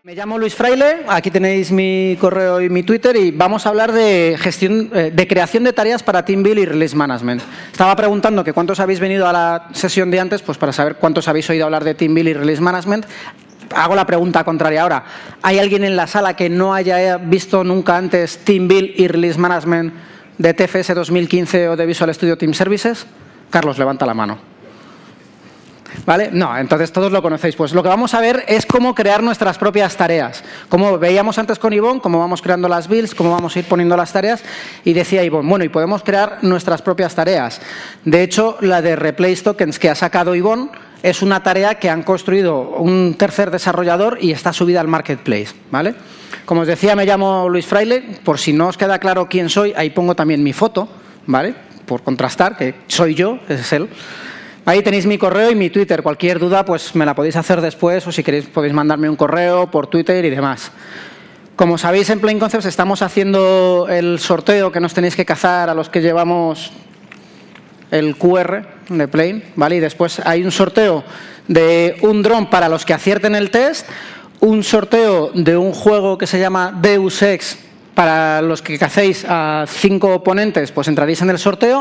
Me llamo Luis Fraile, aquí tenéis mi correo y mi Twitter y vamos a hablar de gestión, de creación de tareas para Team Build y Release Management. Estaba preguntando que cuántos habéis venido a la sesión de antes, pues para saber cuántos habéis oído hablar de Team Build y Release Management. Hago la pregunta contraria ahora. ¿Hay alguien en la sala que no haya visto nunca antes Team Build y Release Management de TFS 2015 o de Visual Studio Team Services? Carlos, levanta la mano. ¿Vale? No, entonces todos lo conocéis. Pues lo que vamos a ver es cómo crear nuestras propias tareas. Como veíamos antes con Ivonne, cómo vamos creando las builds, cómo vamos a ir poniendo las tareas. Y decía Ivonne, bueno, y podemos crear nuestras propias tareas. De hecho, la de Replace Tokens que ha sacado Ivonne es una tarea que han construido un tercer desarrollador y está subida al marketplace. ¿Vale? Como os decía, me llamo Luis Fraile. Por si no os queda claro quién soy, ahí pongo también mi foto, ¿vale? Por contrastar, que soy yo, es él. Ahí tenéis mi correo y mi Twitter. Cualquier duda pues me la podéis hacer después o si queréis podéis mandarme un correo por Twitter y demás. Como sabéis, en Plain Concepts estamos haciendo el sorteo que nos tenéis que cazar a los que llevamos el QR de Plain, ¿vale? Y después hay un sorteo de un dron para los que acierten el test, un sorteo de un juego que se llama Deus Ex para los que cacéis a 5 oponentes, pues entraréis en el sorteo.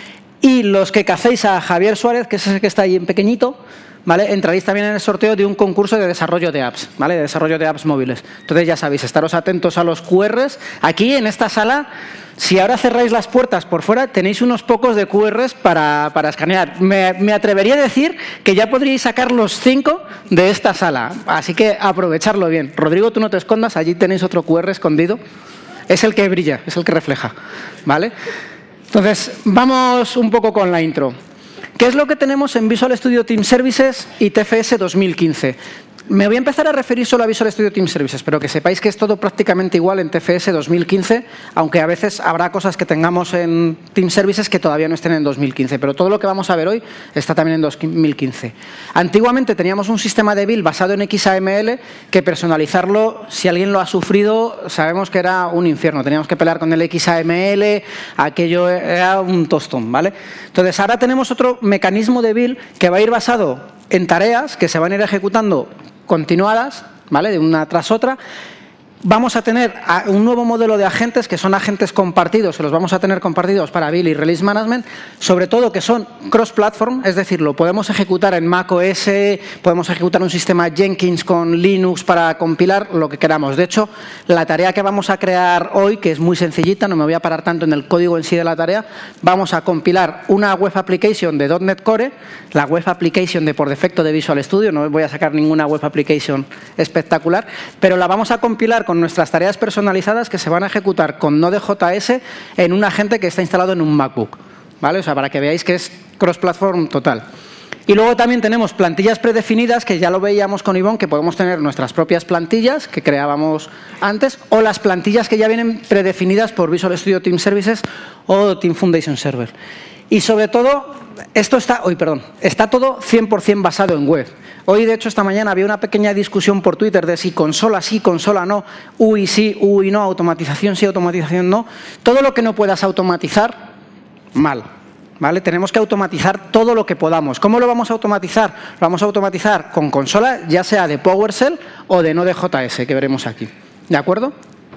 Y los que cacéis a Javier Suárez, que es ese que está ahí en pequeñito, ¿vale? Entraréis también en el sorteo de un concurso de desarrollo de apps, ¿vale? De desarrollo de apps móviles. Entonces ya sabéis, estaros atentos a los QRs. Aquí en esta sala, si ahora cerráis las puertas por fuera, tenéis unos pocos de QRs para escanear. Me atrevería a decir que ya podríais sacar los 5 de esta sala. Así que aprovecharlo bien. Rodrigo, tú no te escondas, allí tenéis otro QR escondido. Es el que brilla, es el que refleja, ¿vale? Entonces, vamos un poco con la intro. ¿Qué es lo que tenemos en Visual Studio Team Services y TFS 2015? Me voy a empezar a referir solo a Visual Studio Team Services, pero que sepáis que es todo prácticamente igual en TFS 2015, aunque a veces habrá cosas que tengamos en Team Services que todavía no estén en 2015, pero todo lo que vamos a ver hoy está también en 2015. Antiguamente teníamos un sistema de build basado en XAML que personalizarlo, si alguien lo ha sufrido, sabemos que era un infierno. Teníamos que pelear con el XAML, aquello era un tostón, ¿vale? Entonces ahora tenemos otro mecanismo de build que va a ir basado en tareas que se van a ir ejecutando continuadas, ¿vale? De una tras otra. Vamos a tener un nuevo modelo de agentes que son agentes compartidos, que los vamos a tener compartidos para Build y Release Management, sobre todo que son cross-platform, es decir, lo podemos ejecutar en macOS, podemos ejecutar un sistema Jenkins con Linux para compilar, lo que queramos. De hecho, la tarea que vamos a crear hoy, que es muy sencillita, no me voy a parar tanto en el código en sí de la tarea, vamos a compilar una web application de .NET Core, la web application de por defecto de Visual Studio, no voy a sacar ninguna web application espectacular, pero la vamos a compilar con nuestras tareas personalizadas que se van a ejecutar con Node.js en un agente que está instalado en un MacBook, ¿vale? O sea, para que veáis que es cross-platform total. Y luego también tenemos plantillas predefinidas, que ya lo veíamos con Ivonne, que podemos tener nuestras propias plantillas que creábamos antes, o las plantillas que ya vienen predefinidas por Visual Studio Team Services o Team Foundation Server. Y sobre todo, esto está todo 100% basado en web. Hoy, de hecho, esta mañana había una pequeña discusión por Twitter de si consola sí, consola no, UI sí, UI no, automatización sí, automatización no. Todo lo que no puedas automatizar, mal, ¿vale? Tenemos que automatizar todo lo que podamos. ¿Cómo lo vamos a automatizar? Lo vamos a automatizar con consola, ya sea de PowerShell o de Node.js, que veremos aquí. ¿De acuerdo?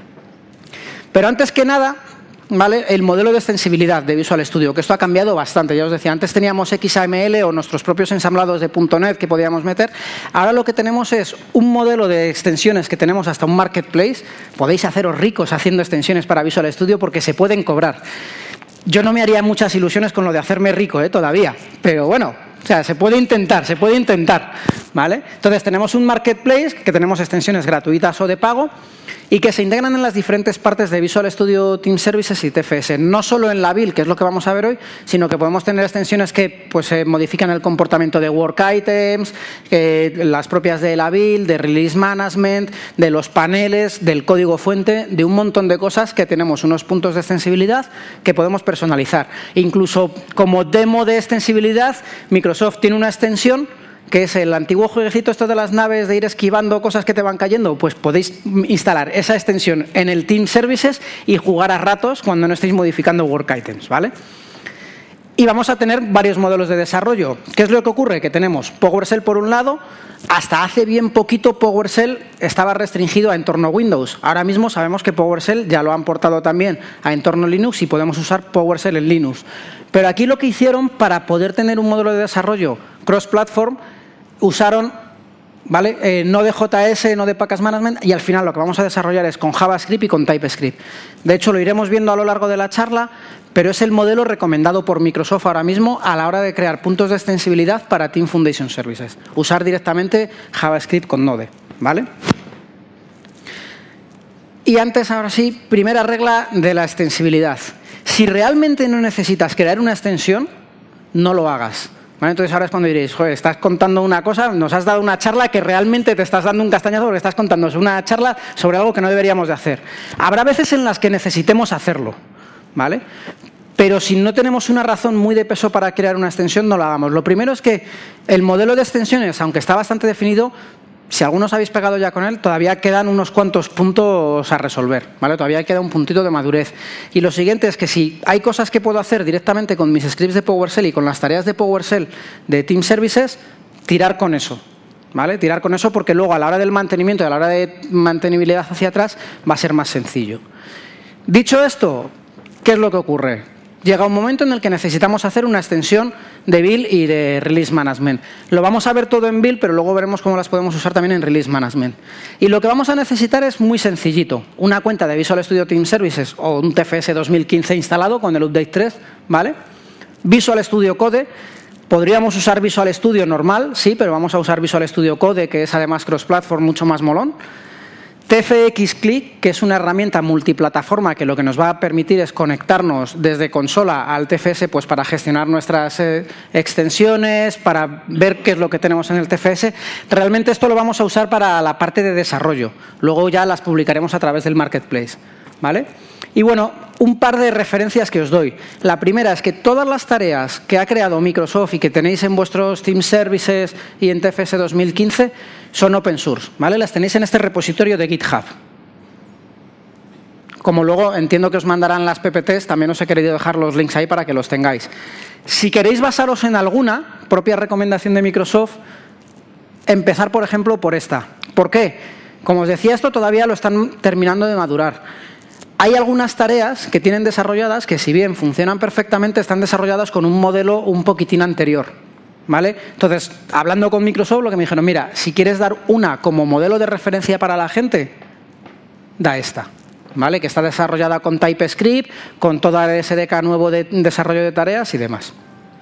Pero antes que nada, ¿vale? El modelo de extensibilidad de Visual Studio, que esto ha cambiado bastante. Ya os decía, antes teníamos XAML o nuestros propios ensamblados de .NET que podíamos meter. Ahora lo que tenemos es un modelo de extensiones que tenemos hasta un marketplace. Podéis haceros ricos haciendo extensiones para Visual Studio porque se pueden cobrar. Yo no me haría muchas ilusiones con lo de hacerme rico todavía, pero bueno, o sea, se puede intentar, ¿vale? Entonces tenemos un marketplace que tenemos extensiones gratuitas o de pago y que se integran en las diferentes partes de Visual Studio Team Services y TFS. No solo en la build, que es lo que vamos a ver hoy, sino que podemos tener extensiones que pues, modifican el comportamiento de work items, las propias de la build, de release management, de los paneles, del código fuente, de un montón de cosas que tenemos unos puntos de extensibilidad que podemos personalizar. Incluso como demo de extensibilidad, Microsoft tiene una extensión que es el antiguo jueguecito esto de las naves, de ir esquivando cosas que te van cayendo, pues podéis instalar esa extensión en el Team Services y jugar a ratos cuando no estéis modificando work items, ¿vale? Y vamos a tener varios modelos de desarrollo. ¿Qué es lo que ocurre? Que tenemos PowerShell por un lado. Hasta hace bien poquito PowerShell estaba restringido a entorno Windows. Ahora mismo sabemos que PowerShell ya lo han portado también a entorno Linux y podemos usar PowerShell en Linux. Pero aquí lo que hicieron para poder tener un modelo de desarrollo cross-platform, usaron, ¿vale? Node.js, Node Package Management, y al final lo que vamos a desarrollar es con JavaScript y con TypeScript. De hecho, lo iremos viendo a lo largo de la charla, pero es el modelo recomendado por Microsoft ahora mismo a la hora de crear puntos de extensibilidad para Team Foundation Services. Usar directamente JavaScript con Node, ¿vale? Y antes, ahora sí, primera regla de la extensibilidad. Si realmente no necesitas crear una extensión, no lo hagas. ¿Vale? Entonces ahora es cuando diréis, joder, estás contando una cosa, nos has dado una charla que realmente te estás dando un castañazo porque estás contando una charla sobre algo que no deberíamos de hacer. Habrá veces en las que necesitemos hacerlo, ¿vale? Pero si no tenemos una razón muy de peso para crear una extensión, no lo hagamos. Lo primero es que el modelo de extensiones, aunque está bastante definido, si algunos habéis pegado ya con él, todavía quedan unos cuantos puntos a resolver, ¿vale? Todavía queda un puntito de madurez. Y lo siguiente es que si hay cosas que puedo hacer directamente con mis scripts de PowerShell y con las tareas de PowerShell de Team Services, tirar con eso, ¿vale? Tirar con eso porque luego a la hora del mantenimiento y a la hora de mantenibilidad hacia atrás va a ser más sencillo. Dicho esto, ¿qué es lo que ocurre? Llega un momento en el que necesitamos hacer una extensión de build y de release management. Lo vamos a ver todo en build, pero luego veremos cómo las podemos usar también en release management. Y lo que vamos a necesitar es muy sencillito. Una cuenta de Visual Studio Team Services o un TFS 2015 instalado con el Update 3, ¿vale? Visual Studio Code. Podríamos usar Visual Studio normal, sí, pero vamos a usar Visual Studio Code, que es además cross-platform, mucho más molón. TFX Click, que es una herramienta multiplataforma que lo que nos va a permitir es conectarnos desde consola al TFS pues para gestionar nuestras extensiones, para ver qué es lo que tenemos en el TFS. Realmente esto lo vamos a usar para la parte de desarrollo. Luego ya las publicaremos a través del Marketplace, ¿vale? Y bueno, un par de referencias que os doy. La primera es que todas las tareas que ha creado Microsoft y que tenéis en vuestros Team Services y en TFS 2015 son open source, ¿vale? Las tenéis en este repositorio de GitHub. Como luego entiendo que os mandarán las PPTs, también os he querido dejar los links ahí para que los tengáis. Si queréis basaros en alguna propia recomendación de Microsoft, empezar, por ejemplo, por esta. ¿Por qué? Como os decía, esto todavía lo están terminando de madurar. Hay algunas tareas que tienen desarrolladas que, si bien funcionan perfectamente, están desarrolladas con un modelo un poquitín anterior, ¿vale? Entonces, hablando con Microsoft, lo que me dijeron, mira, si quieres dar una como modelo de referencia para la gente, da esta, ¿vale? Que está desarrollada con TypeScript, con toda el SDK nuevo de desarrollo de tareas y demás.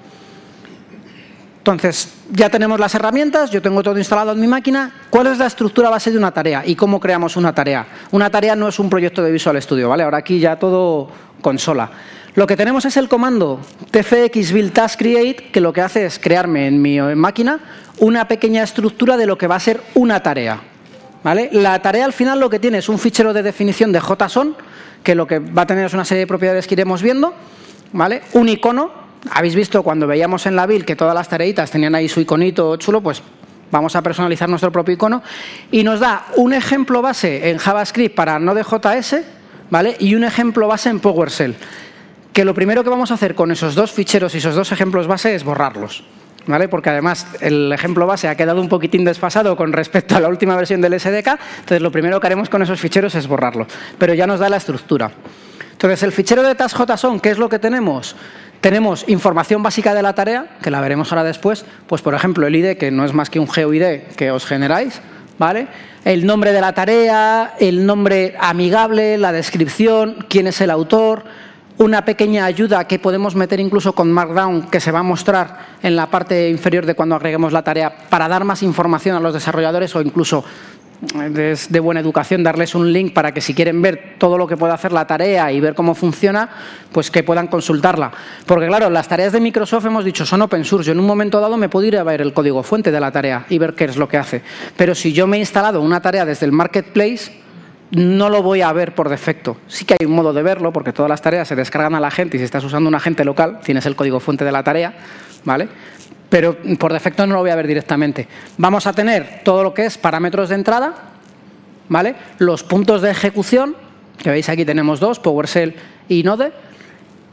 Entonces, ya tenemos las herramientas, yo tengo todo instalado en mi máquina. ¿Cuál es la estructura base de una tarea y cómo creamos una tarea? Una tarea no es un proyecto de Visual Studio, ¿vale? Ahora aquí ya todo consola. Lo que tenemos es el comando tfx build task create, que lo que hace es crearme en mi máquina una pequeña estructura de lo que va a ser una tarea, ¿vale? La tarea al final lo que tiene es un fichero de definición de JSON, que lo que va a tener es una serie de propiedades que iremos viendo, ¿vale? Un icono. Habéis visto cuando veíamos en la build que todas las tareitas tenían ahí su iconito chulo, pues vamos a personalizar nuestro propio icono y nos da un ejemplo base en JavaScript para Node.js, ¿vale? Y un ejemplo base en PowerShell. Que lo primero que vamos a hacer con esos dos ficheros y esos dos ejemplos base es borrarlos, ¿vale? Porque además el ejemplo base ha quedado un poquitín desfasado con respecto a la última versión del SDK, entonces lo primero que haremos con esos ficheros es borrarlos, pero ya nos da la estructura. Entonces, el fichero de task.json, ¿qué es lo que tenemos? Tenemos información básica de la tarea, que la veremos ahora después, pues por ejemplo el ID, que no es más que un GeoID que os generáis, ¿vale? El nombre de la tarea, el nombre amigable, la descripción, quién es el autor, una pequeña ayuda que podemos meter incluso con Markdown, que se va a mostrar en la parte inferior de cuando agreguemos la tarea, para dar más información a los desarrolladores o incluso es de buena educación darles un link para que si quieren ver todo lo que puede hacer la tarea y ver cómo funciona, pues que puedan consultarla. Porque claro, las tareas de Microsoft hemos dicho son open source. Yo en un momento dado me puedo ir a ver el código fuente de la tarea y ver qué es lo que hace. Pero si yo me he instalado una tarea desde el Marketplace, no lo voy a ver por defecto. Sí que hay un modo de verlo, porque todas las tareas se descargan a la agente y si estás usando un agente local, tienes el código fuente de la tarea, ¿vale? Pero por defecto no lo voy a ver directamente. Vamos a tener todo lo que es parámetros de entrada, ¿vale? Los puntos de ejecución, que veis aquí tenemos dos, PowerShell y Node,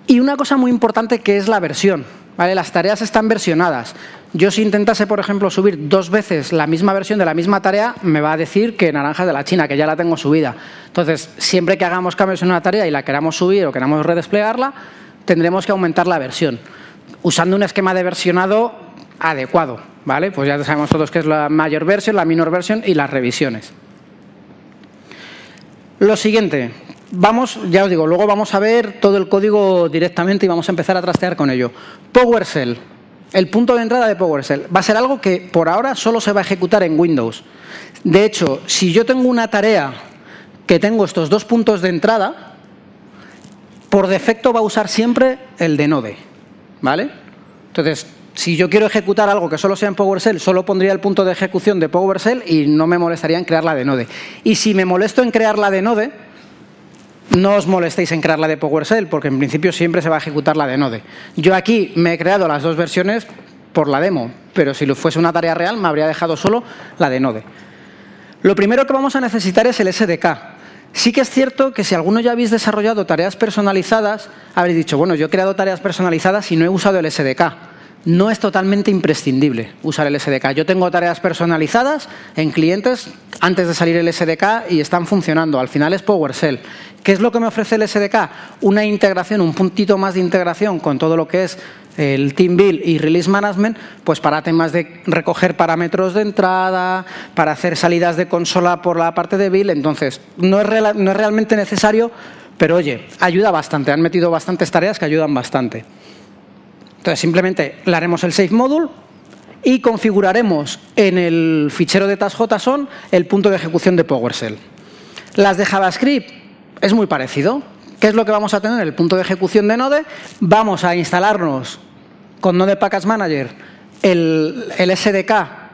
Y una cosa muy importante que es la versión, ¿vale? Las tareas están versionadas. Yo si intentase, por ejemplo, subir 2 veces la misma versión de la misma tarea, me va a decir que naranjas de la China, que ya la tengo subida. Entonces, siempre que hagamos cambios en una tarea y la queramos subir o queramos redesplegarla, tendremos que aumentar la versión, usando un esquema de versionado adecuado, ¿vale? Pues ya sabemos todos qué es la mayor versión, la minor versión y las revisiones. Lo siguiente, ya os digo, luego vamos a ver todo el código directamente y vamos a empezar a trastear con ello. PowerShell, el punto de entrada de PowerShell, va a ser algo que por ahora solo se va a ejecutar en Windows. De hecho, si yo tengo una tarea que tengo estos 2 puntos de entrada, por defecto va a usar siempre el de Node, ¿vale? Entonces, si yo quiero ejecutar algo que solo sea en PowerShell, solo pondría el punto de ejecución de PowerShell y no me molestaría en crear la de Node. Y si me molesto en crear la de Node, no os molestéis en crear la de PowerShell, porque en principio siempre se va a ejecutar la de Node. Yo aquí me he creado las 2 versiones por la demo, pero si lo fuese una tarea real me habría dejado solo la de Node. Lo primero que vamos a necesitar es el SDK. Sí que es cierto que si alguno ya habéis desarrollado tareas personalizadas, habréis dicho, bueno, yo he creado tareas personalizadas y no he usado el SDK. No es totalmente imprescindible usar el SDK. Yo tengo tareas personalizadas en clientes antes de salir el SDK y están funcionando. Al final es PowerShell. ¿Qué es lo que me ofrece el SDK? Una integración, un puntito más de integración con todo lo que es el Team Build y Release Management, pues para temas de recoger parámetros de entrada, para hacer salidas de consola por la parte de build. Entonces, no es realmente necesario, pero oye, ayuda bastante. Han metido bastantes tareas que ayudan bastante. Entonces, simplemente le haremos el Save Module y configuraremos en el fichero de task.json el punto de ejecución de PowerShell. Las de JavaScript es muy parecido. ¿Qué es lo que vamos a tener? El punto de ejecución de Node. Vamos a instalarnos con Node Package Manager el SDK.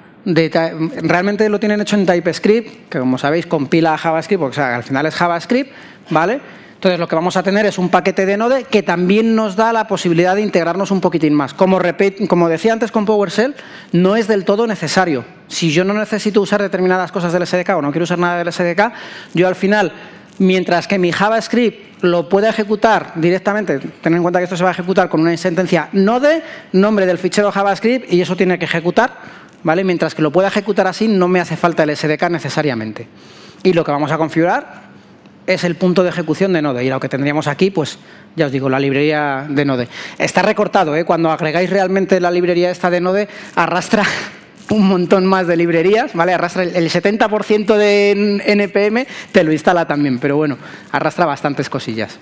Realmente lo tienen hecho en TypeScript, que como sabéis compila a JavaScript, porque al final es JavaScript, ¿vale? Entonces lo que vamos a tener es un paquete de Node que también nos da la posibilidad de integrarnos un poquitín más. Como decía antes con PowerShell, no es del todo necesario. Si yo no necesito usar determinadas cosas del SDK o no quiero usar nada del SDK, yo al final, mientras que mi JavaScript lo pueda ejecutar directamente, tened en cuenta que esto se va a ejecutar con una sentencia Node, nombre del fichero JavaScript, y eso tiene que ejecutar, ¿vale? Mientras que lo pueda ejecutar así, no me hace falta el SDK necesariamente. Y lo que vamos a configurar es el punto de ejecución de Node. Y lo que tendríamos aquí, pues ya os digo, la librería de Node. Está recortado, ¿eh? Cuando agregáis realmente la librería esta de Node, arrastra un montón más de librerías, ¿vale? Arrastra el 70% de NPM, te lo instala también, pero bueno, arrastra bastantes cosillas.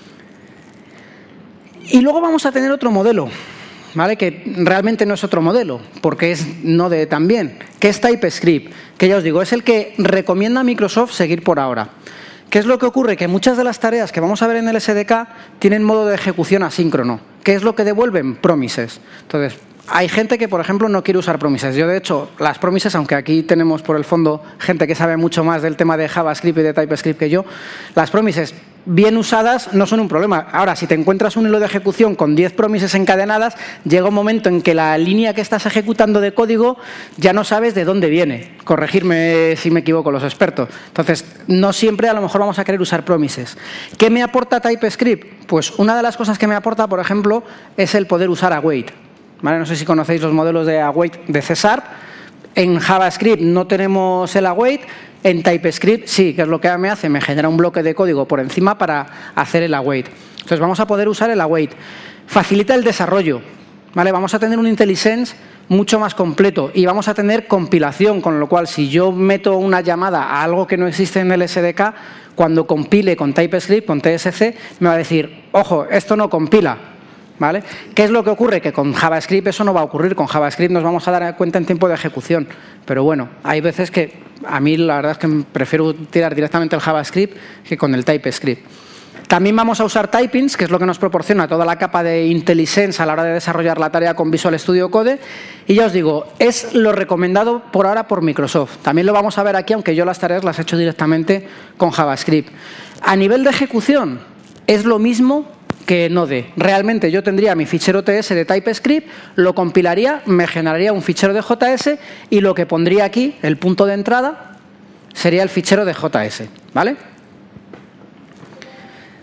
Y luego vamos a tener otro modelo, ¿vale? Que realmente no es otro modelo, porque es Node también, que es TypeScript, que ya os digo, es el que recomienda a Microsoft seguir por ahora. ¿Qué es lo que ocurre? Que muchas de las tareas que vamos a ver en el SDK tienen modo de ejecución asíncrono. ¿Qué es lo que devuelven? Promises. Entonces, hay gente que, por ejemplo, no quiere usar promises. Yo, de hecho, las promises, aunque aquí tenemos por el fondo gente que sabe mucho más del tema de JavaScript y de TypeScript que yo, las promises bien usadas no son un problema. Ahora, si te encuentras un hilo de ejecución con 10 promises encadenadas, llega un momento en que la línea que estás ejecutando de código ya no sabes de dónde viene. Corregirme si me equivoco, los expertos. Entonces, no siempre a lo mejor vamos a querer usar promises. ¿Qué me aporta TypeScript? Pues una de las cosas que me aporta, por ejemplo, es el poder usar await. ¿Vale? No sé si conocéis los modelos de await de C#. En JavaScript no tenemos el await. En TypeScript sí, que es lo que me hace, me genera un bloque de código por encima para hacer el await. Entonces vamos a poder usar el await. Facilita el desarrollo, ¿vale? Vamos a tener un IntelliSense mucho más completo y vamos a tener compilación, con lo cual si yo meto una llamada a algo que no existe en el SDK, cuando compile con TypeScript, con TSC, me va a decir, ojo, esto no compila. ¿Vale? ¿Qué es lo que ocurre? Que con JavaScript eso no va a ocurrir. Con JavaScript nos vamos a dar cuenta en tiempo de ejecución. Pero bueno, hay veces que a mí la verdad es que prefiero tirar directamente el JavaScript que con el TypeScript. También vamos a usar typings, que es lo que nos proporciona toda la capa de IntelliSense a la hora de desarrollar la tarea con Visual Studio Code. Y ya os digo, es lo recomendado por ahora por Microsoft. También lo vamos a ver aquí, aunque yo las tareas las he hecho directamente con JavaScript. A nivel de ejecución, es lo mismo que Node. Realmente yo tendría mi fichero TS de TypeScript, lo compilaría, me generaría un fichero de JS y lo que pondría aquí, el punto de entrada, sería el fichero de JS, ¿vale?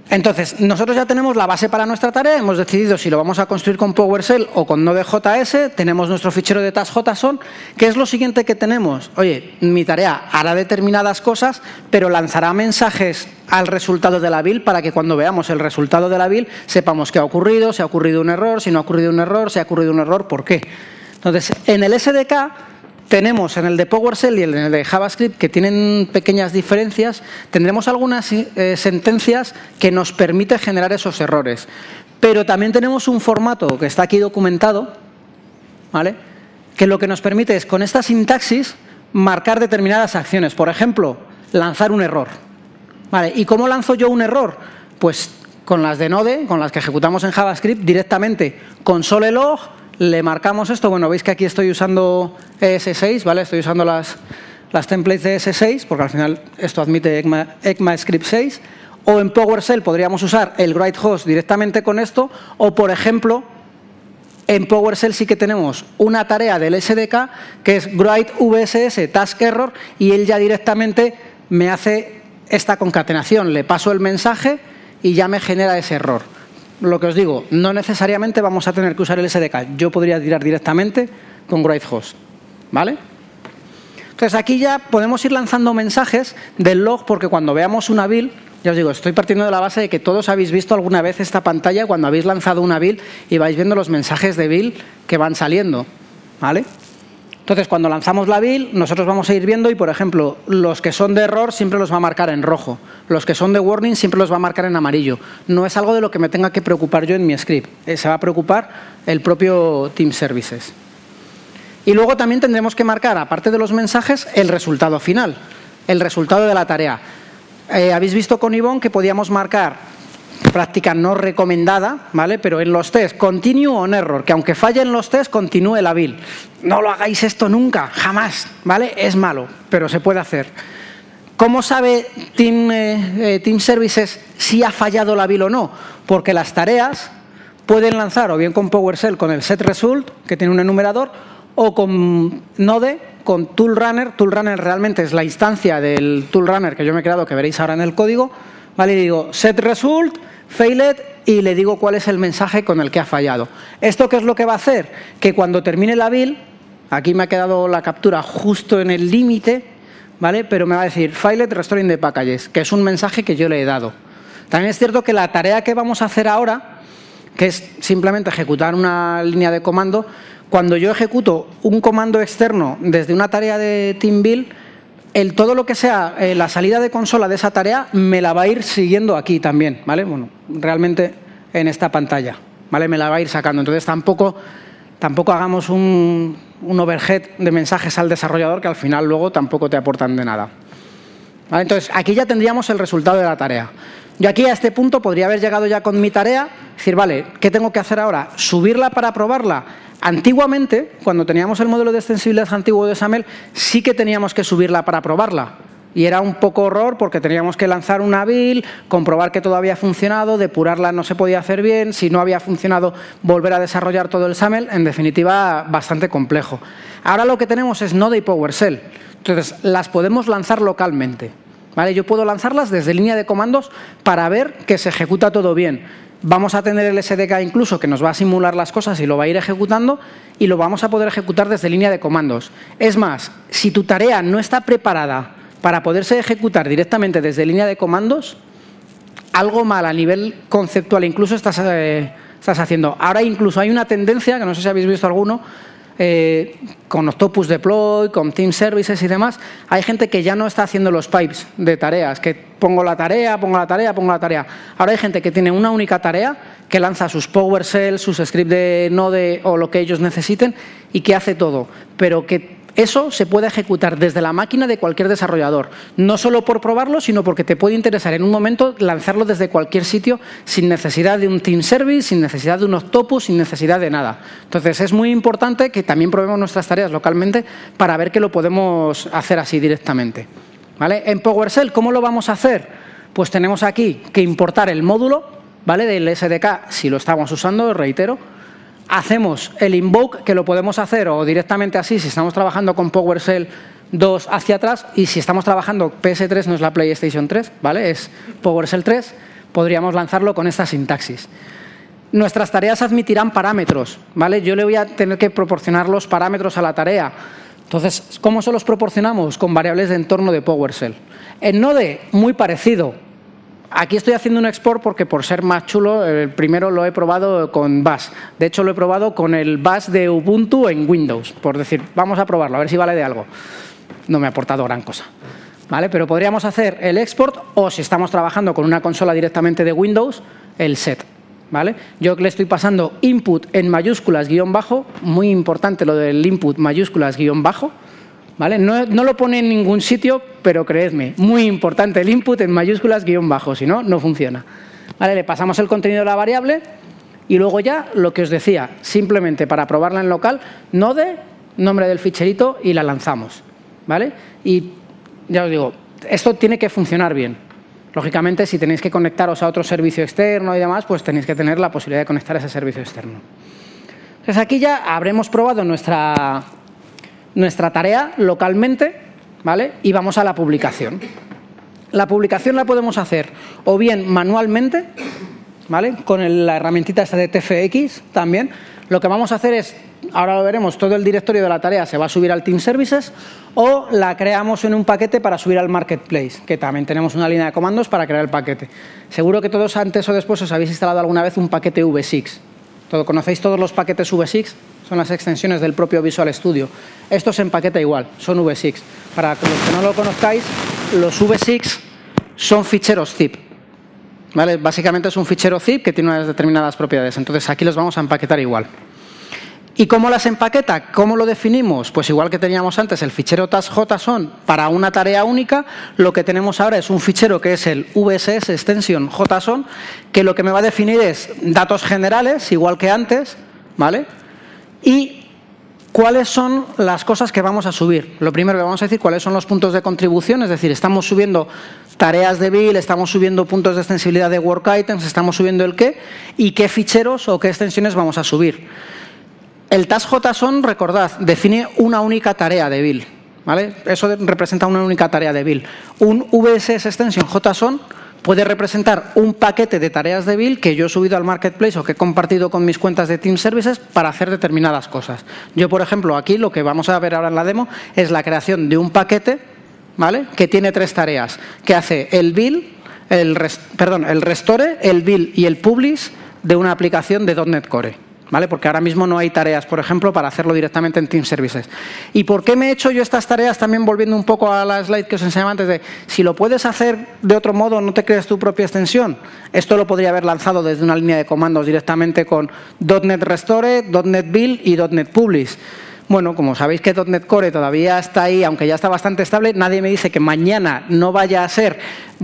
Entonces, nosotros ya tenemos la base para nuestra tarea, hemos decidido si lo vamos a construir con PowerShell o con Node.js, tenemos nuestro fichero de task.json. ¿Qué es lo siguiente que tenemos? Oye, mi tarea hará determinadas cosas, pero lanzará mensajes al resultado de la build para que cuando veamos el resultado de la build sepamos qué ha ocurrido, si ha ocurrido un error, si no ha ocurrido un error, si ha ocurrido un error, ¿por qué? Entonces, en el SDK tenemos, en el de PowerShell y en el de JavaScript, que tienen pequeñas diferencias, tendremos algunas sentencias que nos permite generar esos errores. Pero también tenemos un formato que está aquí documentado, ¿vale?, que lo que nos permite es, con esta sintaxis, marcar determinadas acciones. Por ejemplo, lanzar un error. ¿Vale? ¿Y cómo lanzo yo un error? Pues con las de Node, con las que ejecutamos en JavaScript, directamente console log, le marcamos esto. Bueno, veis que aquí estoy usando ES6, ¿vale? Estoy usando las templates de ES6, porque al final esto admite ECMAScript 6. O en PowerShell podríamos usar el write-host directamente con esto. O, por ejemplo, en PowerShell sí que tenemos una tarea del SDK que es write vss task error, y él ya directamente me hace esta concatenación. Le paso el mensaje y ya me genera ese error. Lo que os digo, no necesariamente vamos a tener que usar el SDK. Yo podría tirar directamente con write-host, ¿vale? Entonces aquí ya podemos ir lanzando mensajes del log, porque cuando veamos una build, ya os digo, estoy partiendo de la base de que todos habéis visto alguna vez esta pantalla cuando habéis lanzado una build y vais viendo los mensajes de build que van saliendo, ¿vale? Entonces, cuando lanzamos la build, nosotros vamos a ir viendo y, por ejemplo, los que son de error siempre los va a marcar en rojo. Los que son de warning siempre los va a marcar en amarillo. No es algo de lo que me tenga que preocupar yo en mi script. Se va a preocupar el propio Team Services. Y luego también tendremos que marcar, aparte de los mensajes, el resultado final, el resultado de la tarea. Habéis visto con Ivonne que podíamos marcar práctica no recomendada, ¿vale? Pero en los tests, continue on error, que aunque falle en los tests, continúe la build. No lo hagáis esto nunca, jamás, ¿vale? Es malo, pero se puede hacer. ¿Cómo sabe Team Services si ha fallado la build o no? Porque las tareas pueden lanzar o bien con PowerShell con el setResult, que tiene un enumerador, o con Node, con ToolRunner. ToolRunner realmente es la instancia del ToolRunner que yo me he creado, que veréis ahora en el código, ¿vale? Y digo setResult, failed, y le digo cuál es el mensaje con el que ha fallado. ¿Esto qué es lo que va a hacer? Que cuando termine la build, aquí me ha quedado la captura justo en el límite, ¿vale? Pero me va a decir failed restoring the packages, que es un mensaje que yo le he dado. También es cierto que la tarea que vamos a hacer ahora, que es simplemente ejecutar una línea de comando, cuando yo ejecuto un comando externo desde una tarea de Team Build, todo lo que sea la salida de consola de esa tarea me la va a ir siguiendo aquí también, ¿vale? Bueno, realmente en esta pantalla, ¿vale? Me la va a ir sacando. Entonces tampoco hagamos un overhead de mensajes al desarrollador que al final luego tampoco te aportan de nada, ¿vale? Entonces aquí ya tendríamos el resultado de la tarea. Yo aquí a este punto podría haber llegado ya con mi tarea, decir, vale, ¿qué tengo que hacer ahora? ¿Subirla para probarla? Antiguamente, cuando teníamos el modelo de extensibilidad antiguo de XAML, sí que teníamos que subirla para probarla. Y era un poco horror porque teníamos que lanzar una build, comprobar que todo había funcionado, depurarla no se podía hacer bien, si no había funcionado volver a desarrollar todo el XAML, en definitiva bastante complejo. Ahora lo que tenemos es Node y PowerShell, entonces las podemos lanzar localmente, ¿vale? Yo puedo lanzarlas desde línea de comandos para ver que se ejecuta todo bien. Vamos a tener el SDK incluso que nos va a simular las cosas y lo va a ir ejecutando, y lo vamos a poder ejecutar desde línea de comandos. Es más, si tu tarea no está preparada para poderse ejecutar directamente desde línea de comandos, algo mal a nivel conceptual incluso estás haciendo. Ahora incluso hay una tendencia, que no sé si habéis visto alguno, con Octopus Deploy, con Team Services y demás, hay gente que ya no está haciendo los pipes de tareas, que pongo la tarea. Ahora hay gente que tiene una única tarea, que lanza sus PowerShell, sus scripts de Node o lo que ellos necesiten y que hace todo, pero que eso se puede ejecutar desde la máquina de cualquier desarrollador, no solo por probarlo, sino porque te puede interesar en un momento lanzarlo desde cualquier sitio sin necesidad de un Team Service, sin necesidad de un Octopus, sin necesidad de nada. Entonces es muy importante que también probemos nuestras tareas localmente para ver que lo podemos hacer así directamente, ¿vale? En PowerShell, ¿cómo lo vamos a hacer? Pues tenemos aquí que importar el módulo, ¿vale?, del SDK, si lo estamos usando, reitero. Hacemos el invoke, que lo podemos hacer o directamente así si estamos trabajando con PowerShell 2 hacia atrás, y si estamos trabajando PS3 no es la PlayStation 3, ¿vale? Es PowerShell 3. podríamos lanzarlo con esta sintaxis. Nuestras tareas admitirán parámetros, ¿vale? Yo le voy a tener que proporcionar los parámetros a la tarea. Entonces, ¿cómo se los proporcionamos? Con variables de entorno de PowerShell. En Node, muy parecido. Aquí estoy haciendo un export porque, por ser más chulo, el primero lo he probado con Bash. De hecho, lo he probado con el Bash de Ubuntu en Windows. Por decir, vamos a probarlo, a ver si vale de algo. No me ha aportado gran cosa, ¿vale? Pero podríamos hacer el export o, si estamos trabajando con una consola directamente de Windows, el set, ¿vale? Yo le estoy pasando input en mayúsculas guión bajo, muy importante lo del input mayúsculas guión bajo, ¿vale? No lo pone en ningún sitio, pero creedme, muy importante el input en mayúsculas guión bajo, si no, no funciona. ¿Vale? Le pasamos el contenido de la variable y luego ya lo que os decía, simplemente para probarla en local, node, nombre del ficherito y la lanzamos, ¿vale? Y ya os digo, esto tiene que funcionar bien. Lógicamente, si tenéis que conectaros a otro servicio externo y demás, pues tenéis que tener la posibilidad de conectar a ese servicio externo. Entonces, aquí ya habremos probado nuestra tarea localmente, ¿vale? Y vamos a la publicación. La publicación la podemos hacer o bien manualmente, ¿vale? Con la herramientita esta de TFX también. Lo que vamos a hacer es, ahora lo veremos, todo el directorio de la tarea se va a subir al Team Services o la creamos en un paquete para subir al Marketplace, que también tenemos una línea de comandos para crear el paquete. Seguro que todos antes o después os habéis instalado alguna vez un paquete V6. ¿Conocéis todos los paquetes V6? Son las extensiones del propio Visual Studio. Esto se empaqueta igual, son V6. Para los que no lo conozcáis, los V6 son ficheros zip, ¿vale? Básicamente es un fichero zip que tiene unas determinadas propiedades. Entonces aquí los vamos a empaquetar igual. ¿Y cómo las empaqueta? ¿Cómo lo definimos? Pues igual que teníamos antes el fichero task.json para una tarea única, lo que tenemos ahora es un fichero que es el VSS extension JSON, que lo que me va a definir es datos generales, igual que antes, ¿vale? Y cuáles son las cosas que vamos a subir. Lo primero que vamos a decir, cuáles son los puntos de contribución, es decir, estamos subiendo tareas de build, estamos subiendo puntos de extensibilidad de work items, estamos subiendo el qué y qué ficheros o qué extensiones vamos a subir. El task.json, recordad, define una única tarea de build, ¿vale? Eso representa una única tarea de build. Un VSS extension JSON puede representar un paquete de tareas de build que yo he subido al Marketplace o que he compartido con mis cuentas de Team Services para hacer determinadas cosas. Yo, por ejemplo, aquí lo que vamos a ver ahora en la demo es la creación de un paquete, ¿vale? Que tiene 3 tareas, que hace el build, el restore, el build y el publish de una aplicación de .NET Core. ¿Vale? Porque ahora mismo no hay tareas, por ejemplo, para hacerlo directamente en Team Services. ¿Y por qué me he hecho yo estas tareas? También volviendo un poco a la slide que os enseñaba antes de, si lo puedes hacer de otro modo, no te creas tu propia extensión. Esto lo podría haber lanzado desde una línea de comandos directamente con .NET Restore, .NET Build y .NET Publish. Bueno, como sabéis que .NET Core todavía está ahí, aunque ya está bastante estable, nadie me dice que mañana no vaya a ser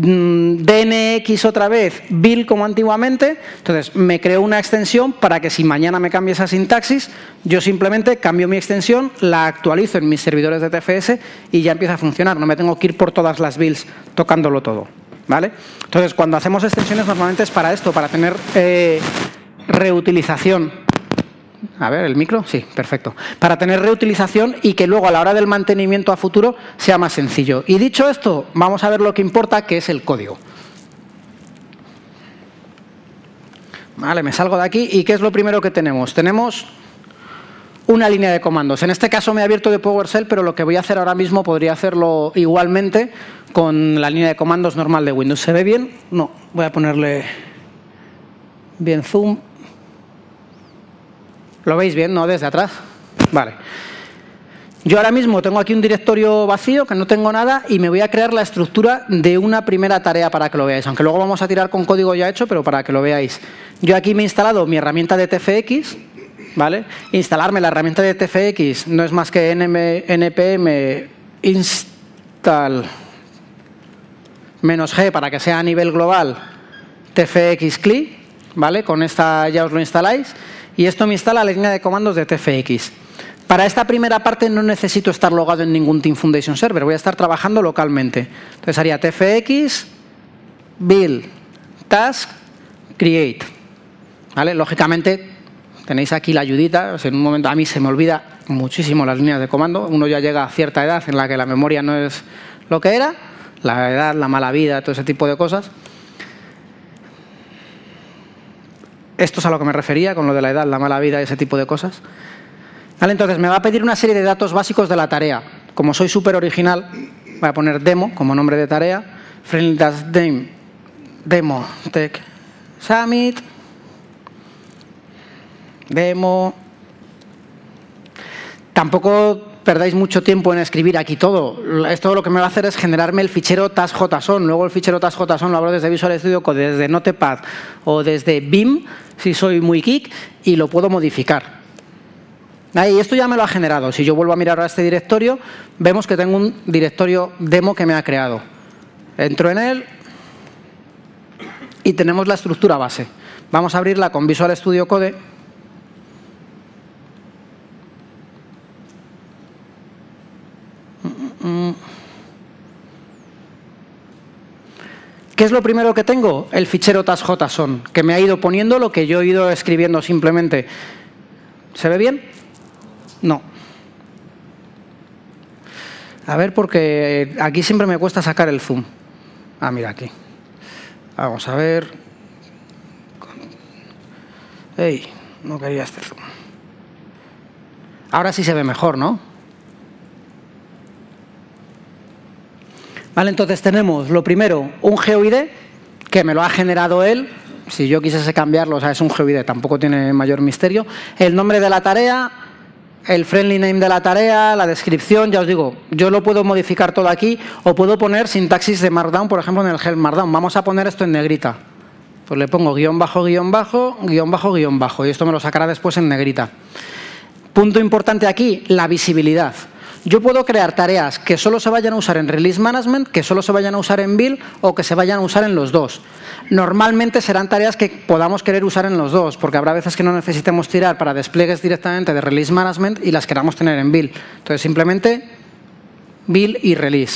DNX otra vez, build como antiguamente. Entonces, me creo una extensión para que si mañana me cambia esa sintaxis, yo simplemente cambio mi extensión, la actualizo en mis servidores de TFS y ya empieza a funcionar. No me tengo que ir por todas las builds tocándolo todo, ¿vale? Entonces, cuando hacemos extensiones normalmente es para esto, para tener reutilización. A ver, ¿el micro? Sí, perfecto. Para tener reutilización y que luego a la hora del mantenimiento a futuro sea más sencillo. Y dicho esto, vamos a ver lo que importa, que es el código. Vale, me salgo de aquí. ¿Y qué es lo primero que tenemos? Tenemos una línea de comandos. En este caso me he abierto de PowerShell, pero lo que voy a hacer ahora mismo podría hacerlo igualmente con la línea de comandos normal de Windows. ¿Se ve bien? No. Voy a ponerle bien zoom. ¿Lo veis bien, no? Desde atrás. Vale. Yo ahora mismo tengo aquí un directorio vacío, que no tengo nada, y me voy a crear la estructura de una primera tarea para que lo veáis. Aunque luego vamos a tirar con código ya hecho, pero para que lo veáis. Yo aquí me he instalado mi herramienta de TFX, ¿vale? Instalarme la herramienta de TFX no es más que npm install -g para que sea a nivel global TFX CLI, ¿vale? Con esta ya os lo instaláis. Y esto me instala la línea de comandos de TFX. Para esta primera parte no necesito estar logado en ningún Team Foundation Server. Voy a estar trabajando localmente. Entonces haría TFX, build, task, create. ¿Vale? Lógicamente tenéis aquí la ayudita. O sea, en un momento a mí se me olvida muchísimo las líneas de comando. Uno ya llega a cierta edad en la que la memoria no es lo que era. La edad, la mala vida, todo ese tipo de cosas. Esto es a lo que me refería con lo de la edad, la mala vida y ese tipo de cosas. ¿Vale? Entonces me va a pedir una serie de datos básicos de la tarea. Como soy súper original, voy a poner demo como nombre de tarea. Friendly Task Name, Demo Tech Summit, Demo. Tampoco perdáis mucho tiempo en escribir aquí todo. Esto lo que me va a hacer es generarme el fichero task.json. Luego el fichero task.json lo abro desde Visual Studio Code, desde Notepad o desde Vim, si soy muy geek, y lo puedo modificar. Ahí, esto ya me lo ha generado. Si yo vuelvo a mirar a este directorio, vemos que tengo un directorio demo que me ha creado. Entro en él y tenemos la estructura base. Vamos a abrirla con Visual Studio Code. ¿Qué es lo primero que tengo? El fichero task.json, que me ha ido poniendo lo que yo he ido escribiendo simplemente. ¿Se ve bien? No. A ver, porque aquí siempre me cuesta sacar el zoom. Ah, mira aquí. Vamos a ver. ¡Ey! No quería este zoom. Ahora sí se ve mejor, ¿no? Vale, entonces tenemos lo primero, un GUID, que me lo ha generado él. Si yo quisiese cambiarlo, o sea, es un GUID, tampoco tiene mayor misterio. El nombre de la tarea, el friendly name de la tarea, la descripción, ya os digo, yo lo puedo modificar todo aquí, o puedo poner sintaxis de Markdown, por ejemplo, en el help Markdown. Vamos a poner esto en negrita. Pues le pongo guión bajo, guión bajo, guión bajo, guión bajo, y esto me lo sacará después en negrita. Punto importante aquí, la visibilidad. Yo puedo crear tareas que solo se vayan a usar en Release Management, que solo se vayan a usar en Build o que se vayan a usar en los dos. Normalmente serán tareas que podamos querer usar en los dos, porque habrá veces que no necesitemos tirar para despliegues directamente de Release Management y las queramos tener en Build. Entonces simplemente Build y Release.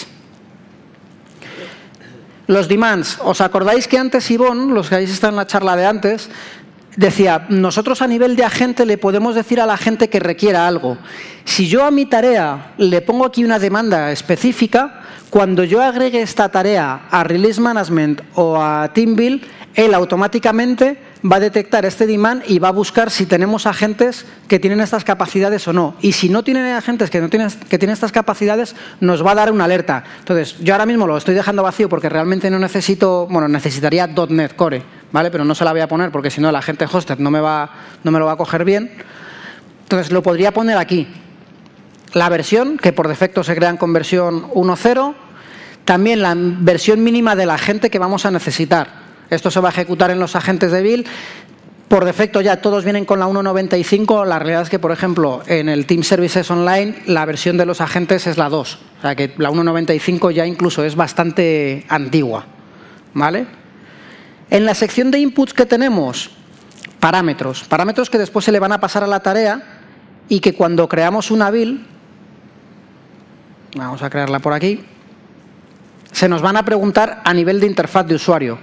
Los demands. ¿Os acordáis que antes Ivonne, los que habéis estado en la charla de antes, decía, nosotros a nivel de agente le podemos decir a la gente que requiera algo. Si yo a mi tarea le pongo aquí una demanda específica, cuando yo agregue esta tarea a Release Management o a Team Build, él automáticamente va a detectar este demand y va a buscar si tenemos agentes que tienen estas capacidades o no. Y si no tienen agentes que tienen estas capacidades, nos va a dar una alerta. Entonces, yo ahora mismo lo estoy dejando vacío porque realmente no necesito, bueno, necesitaría .NET Core, ¿vale? Pero no se la voy a poner porque si no el agente hosted no me lo va a coger bien. Entonces, lo podría poner aquí. La versión, que por defecto se crean con versión 1.0. También la versión mínima del agente que vamos a necesitar. Esto se va a ejecutar en los agentes de Build. Por defecto ya todos vienen con la 1.95. La realidad es que, por ejemplo, en el Team Services Online, la versión de los agentes es la 2. O sea que la 1.95 ya incluso es bastante antigua. ¿Vale? En la sección de inputs que tenemos, parámetros. Parámetros que después se le van a pasar a la tarea y que cuando creamos una Build, vamos a crearla por aquí, se nos van a preguntar a nivel de interfaz de usuario.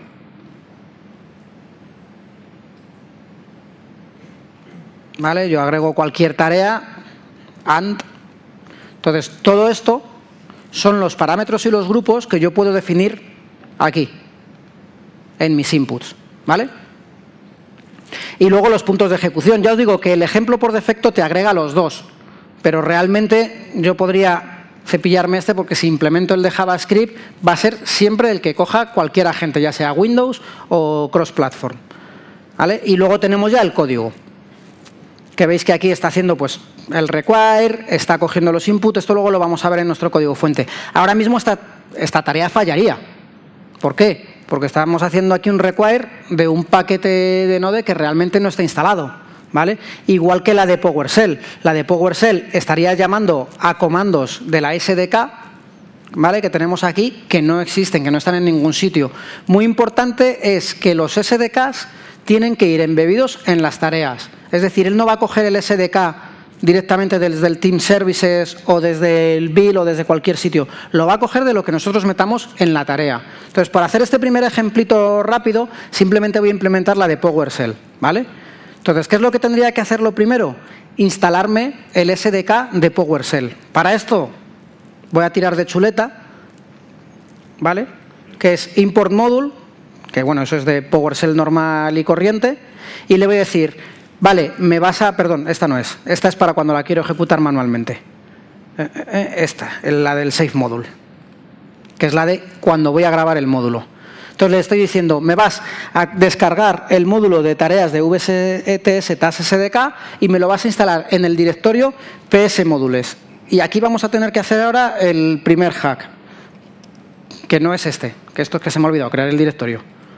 ¿Vale? Yo agrego cualquier tarea, and. Entonces, todo esto son los parámetros y los grupos que yo puedo definir aquí, en mis inputs. ¿Vale? Y luego los puntos de ejecución. Ya os digo que el ejemplo por defecto te agrega los dos, pero realmente yo podría cepillarme este porque si implemento el de JavaScript va a ser siempre el que coja cualquier agente, ya sea Windows o cross-platform. ¿Vale? Y luego tenemos ya el código, que veis que aquí está haciendo pues el require, está cogiendo los inputs. Esto luego lo vamos a ver en nuestro código fuente. Ahora mismo esta tarea fallaría. ¿Por qué? Porque estamos haciendo aquí un require de un paquete de Node que realmente no está instalado, ¿vale? Igual que la de PowerShell. La de PowerShell estaría llamando a comandos de la SDK, ¿vale? Que tenemos aquí, que no existen, que no están en ningún sitio. Muy importante es que los SDKs tienen que ir embebidos en las tareas. Es decir, él no va a coger el SDK directamente desde el Team Services o desde el Build o desde cualquier sitio. Lo va a coger de lo que nosotros metamos en la tarea. Entonces, para hacer este primer ejemplito rápido, simplemente voy a implementar la de PowerShell, ¿vale? Entonces, ¿qué es lo que tendría que hacer lo primero? Instalarme el SDK de PowerShell. Para esto, voy a tirar de chuleta, ¿vale? Que es import module, que bueno, eso es de PowerShell normal y corriente, y le voy a decir, vale, perdón, esta no es, esta es para cuando la quiero ejecutar manualmente. Esta, la del Save Module, que es la de cuando voy a grabar el módulo. Entonces le estoy diciendo, me vas a descargar el módulo de tareas de VSETS TAS SDK y me lo vas a instalar en el directorio PS Modules. Y aquí vamos a tener que hacer ahora el primer hack, que no es este, que esto es que se me ha olvidado, crear el directorio.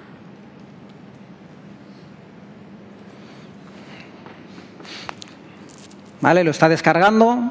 ¿Vale? Lo está descargando.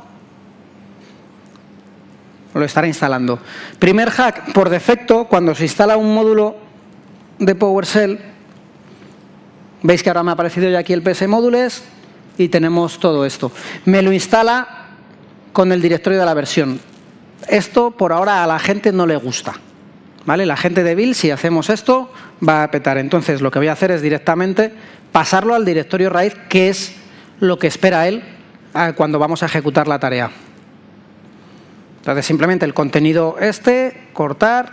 Lo estará instalando. Primer hack, por defecto, cuando se instala un módulo de PowerShell, veis que ahora me ha aparecido ya aquí el PS Modules y tenemos todo esto. Me lo instala con el directorio de la versión. Esto por ahora a la gente no le gusta. ¿Vale? La gente de build, si hacemos esto, va a petar. Entonces lo que voy a hacer es directamente pasarlo al directorio raíz, que es lo que espera él cuando vamos a ejecutar la tarea. Entonces simplemente el contenido cortar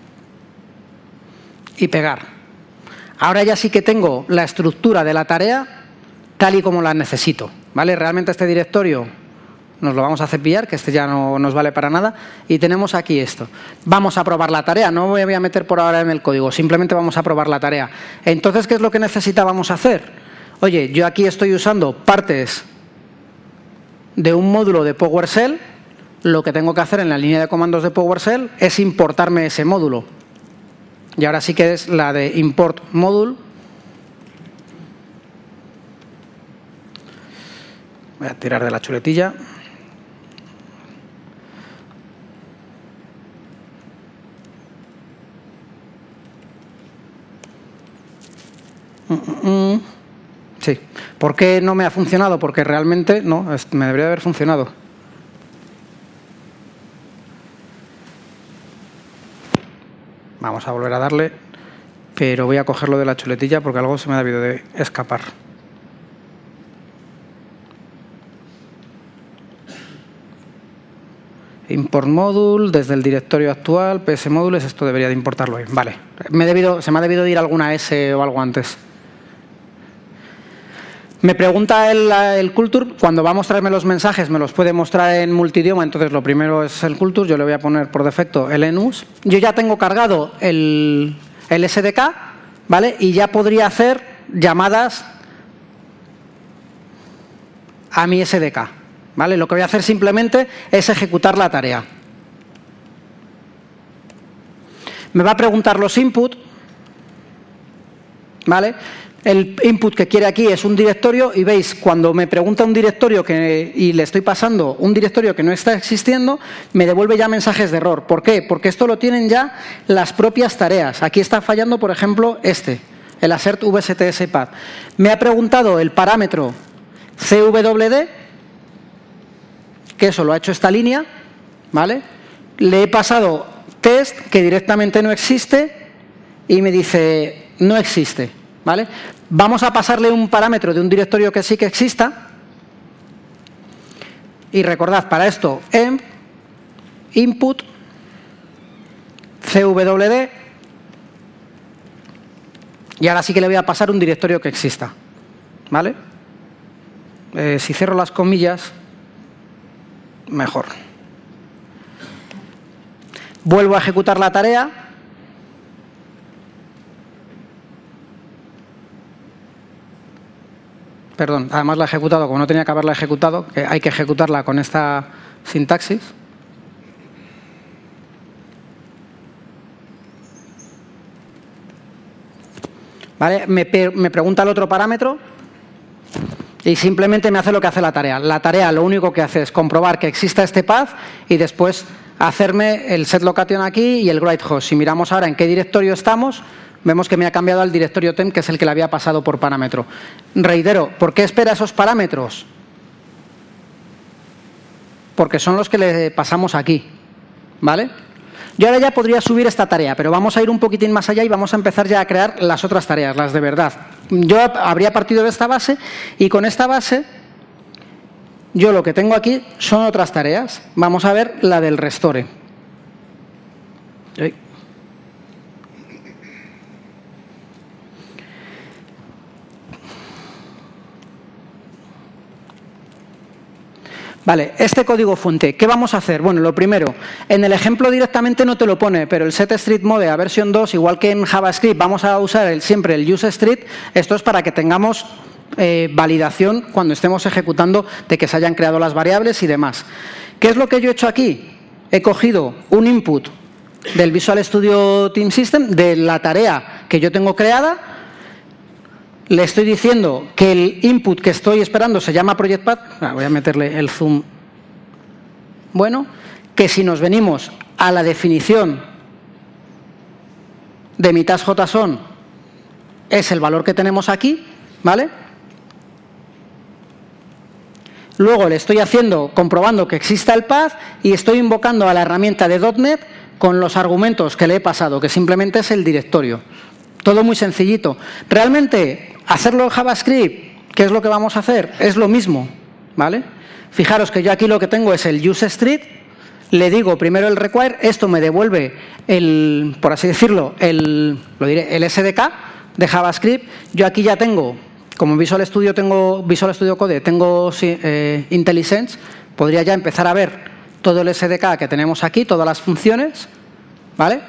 y pegar. Ahora ya sí que tengo la estructura de la tarea tal y como la necesito. ¿Vale? Realmente este directorio nos lo vamos a cepillar, que este ya no nos vale para nada, y tenemos aquí esto. Vamos a probar la tarea, no me voy a meter por ahora en el código, simplemente vamos a probar la tarea. Entonces, ¿qué es lo que necesitábamos hacer? Oye, yo aquí estoy usando partes de un módulo de PowerShell. Lo que tengo que hacer en la línea de comandos de PowerShell es importarme ese módulo. Y ahora sí que es la de import module. Voy a tirar de la chuletilla. Sí. ¿Por qué no me ha funcionado? Porque realmente no, me debería haber funcionado. Vamos a volver a darle, pero voy a cogerlo de la chuletilla porque algo se me ha debido de escapar. Import module desde el directorio actual, PS Modules, esto debería de importarlo ahí. Vale, se me ha debido de ir alguna S o algo antes. Me pregunta el culture, cuando va a mostrarme los mensajes me los puede mostrar en multidioma, entonces lo primero es el culture, yo le voy a poner por defecto el enus. Yo ya tengo cargado el SDK, ¿vale? Y ya podría hacer llamadas a mi SDK, ¿vale? Lo que voy a hacer simplemente es ejecutar la tarea. Me va a preguntar los input, ¿vale? El input que quiere aquí es un directorio y veis, cuando me pregunta un directorio y le estoy pasando un directorio que no está existiendo, me devuelve ya mensajes de error. ¿Por qué? Porque esto lo tienen ya las propias tareas. Aquí está fallando, por ejemplo, el assert vstts path. Me ha preguntado el parámetro cwd, que eso lo ha hecho esta línea, ¿vale? Le he pasado test, que directamente no existe, y me dice no existe. ¿Vale? Vamos a pasarle un parámetro de un directorio que sí que exista. Y recordad, para esto, env input cwd. Y ahora sí que le voy a pasar un directorio que exista. ¿Vale? Si cierro las comillas, mejor. Vuelvo a ejecutar la tarea. Perdón, además la he ejecutado como no tenía que haberla ejecutado, que hay que ejecutarla con esta sintaxis. ¿Vale? Me pregunta el otro parámetro y simplemente me hace lo que hace la tarea. La tarea lo único que hace es comprobar que exista este path y después hacerme el set location aquí y el write host. Si miramos ahora en qué directorio estamos, vemos que me ha cambiado al directorio temp, que es el que le había pasado por parámetro. Reitero, ¿por qué espera esos parámetros? Porque son los que le pasamos aquí, ¿vale? Yo ahora ya podría subir esta tarea, pero vamos a ir un poquitín más allá y vamos a empezar ya a crear las otras tareas, las de verdad. Yo habría partido de esta base y con esta base yo lo que tengo aquí son otras tareas. Vamos a ver la del restore. Vale, este código fuente, ¿qué vamos a hacer? Bueno, lo primero, en el ejemplo directamente no te lo pone, pero el setStreetMode a versión 2, igual que en JavaScript, vamos a usar siempre el useStreet. Esto es para que tengamos validación cuando estemos ejecutando de que se hayan creado las variables y demás. ¿Qué es lo que yo he hecho aquí? He cogido un input del Visual Studio Team System, de la tarea que yo tengo creada. Le estoy diciendo que el input que estoy esperando se llama ProjectPath. Voy a meterle el zoom. Bueno, que si nos venimos a la definición de mi task JSON, es el valor que tenemos aquí, ¿vale? Luego le estoy comprobando que exista el path y estoy invocando a la herramienta de .NET con los argumentos que le he pasado, que simplemente es el directorio. Todo muy sencillito. Realmente, hacerlo en JavaScript, ¿qué es lo que vamos a hacer? Es lo mismo, ¿vale? Fijaros que yo aquí lo que tengo es el useStreet, le digo primero el require, esto me devuelve por así decirlo, el SDK de JavaScript. Yo aquí ya tengo, como en Visual Studio Code, tengo IntelliSense, podría ya empezar a ver todo el SDK que tenemos aquí, todas las funciones, ¿vale?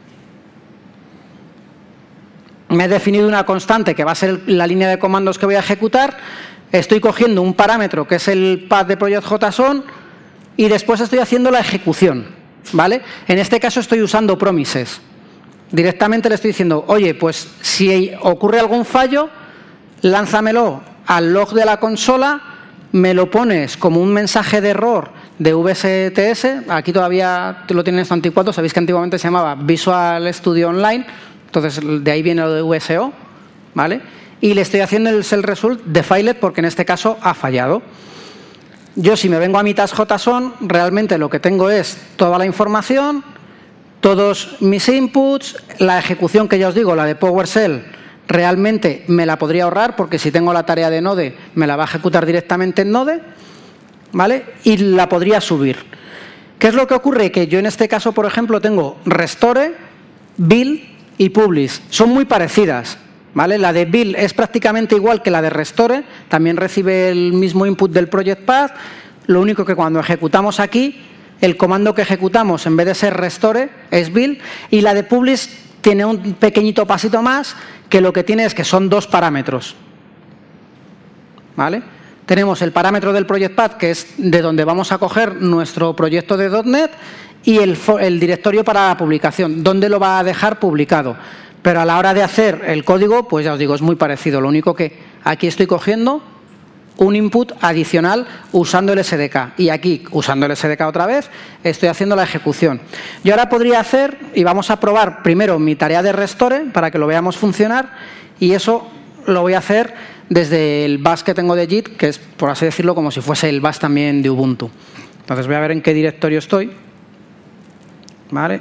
Me he definido una constante que va a ser la línea de comandos que voy a ejecutar. Estoy cogiendo un parámetro que es el path de ProjectJSON y después estoy haciendo la ejecución, ¿vale? En este caso estoy usando promises. Directamente le estoy diciendo, oye, pues si ocurre algún fallo, lánzamelo al log de la consola, me lo pones como un mensaje de error de VSTS. Aquí todavía lo tienen esto anticuado. Sabéis que antiguamente se llamaba Visual Studio Online. Entonces, de ahí viene lo de VSO, ¿vale? Y le estoy haciendo el self-result de Filet porque en este caso ha fallado. Yo, si me vengo a mi task JSON, realmente lo que tengo es toda la información, todos mis inputs, la ejecución que ya os digo, la de PowerShell, realmente me la podría ahorrar porque si tengo la tarea de Node, me la va a ejecutar directamente en Node, ¿vale? Y la podría subir. ¿Qué es lo que ocurre? Que yo en este caso, por ejemplo, tengo restore, build y publish. Son muy parecidas, ¿vale? La de build es prácticamente igual que la de restore, también recibe el mismo input del project path, lo único que cuando ejecutamos aquí, el comando que ejecutamos en vez de ser restore es build, y la de publish tiene un pequeñito pasito más, que lo que tiene es que son dos parámetros, ¿vale? Tenemos el parámetro del project path, que es de donde vamos a coger nuestro proyecto de .NET, y el directorio para la publicación, donde lo va a dejar publicado. Pero a la hora de hacer el código, pues ya os digo, es muy parecido. Lo único que aquí estoy cogiendo un input adicional usando el SDK. Y aquí, usando el SDK otra vez, estoy haciendo la ejecución. Yo ahora podría hacer, y vamos a probar primero mi tarea de restore, para que lo veamos funcionar, y eso lo voy a hacer desde el bash que tengo de Git, que es, por así decirlo, como si fuese el bash también de Ubuntu. Entonces voy a ver en qué directorio estoy. ¿Vale?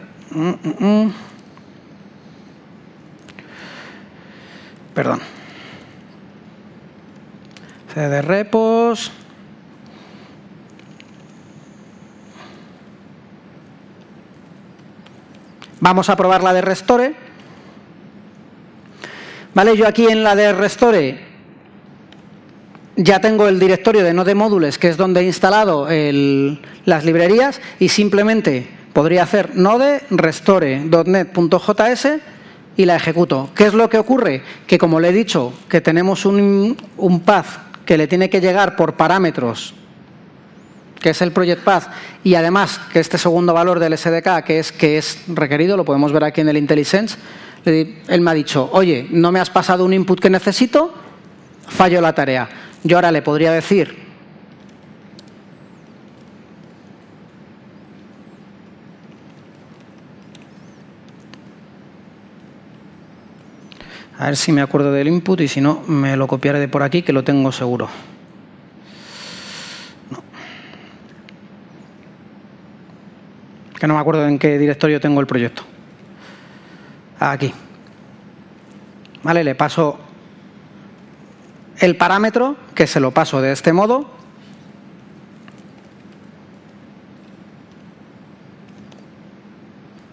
Perdón. CD repos. Vamos a probar la de restore. Vale, yo aquí en la de restore ya tengo el directorio de Node Modules, que es donde he instalado las librerías, y simplemente podría hacer node restore.net.js y la ejecuto. ¿Qué es lo que ocurre? Que como le he dicho, que tenemos un path que le tiene que llegar por parámetros, que es el project path, y además que este segundo valor del SDK, que es requerido, lo podemos ver aquí en el IntelliSense, él me ha dicho, oye, no me has pasado un input que necesito, fallo la tarea. Yo ahora le podría decir, a ver si me acuerdo del input y si no, me lo copiaré de por aquí, que lo tengo seguro. No. Que no me acuerdo en qué directorio tengo el proyecto. Aquí. Vale, le paso el parámetro, que se lo paso de este modo.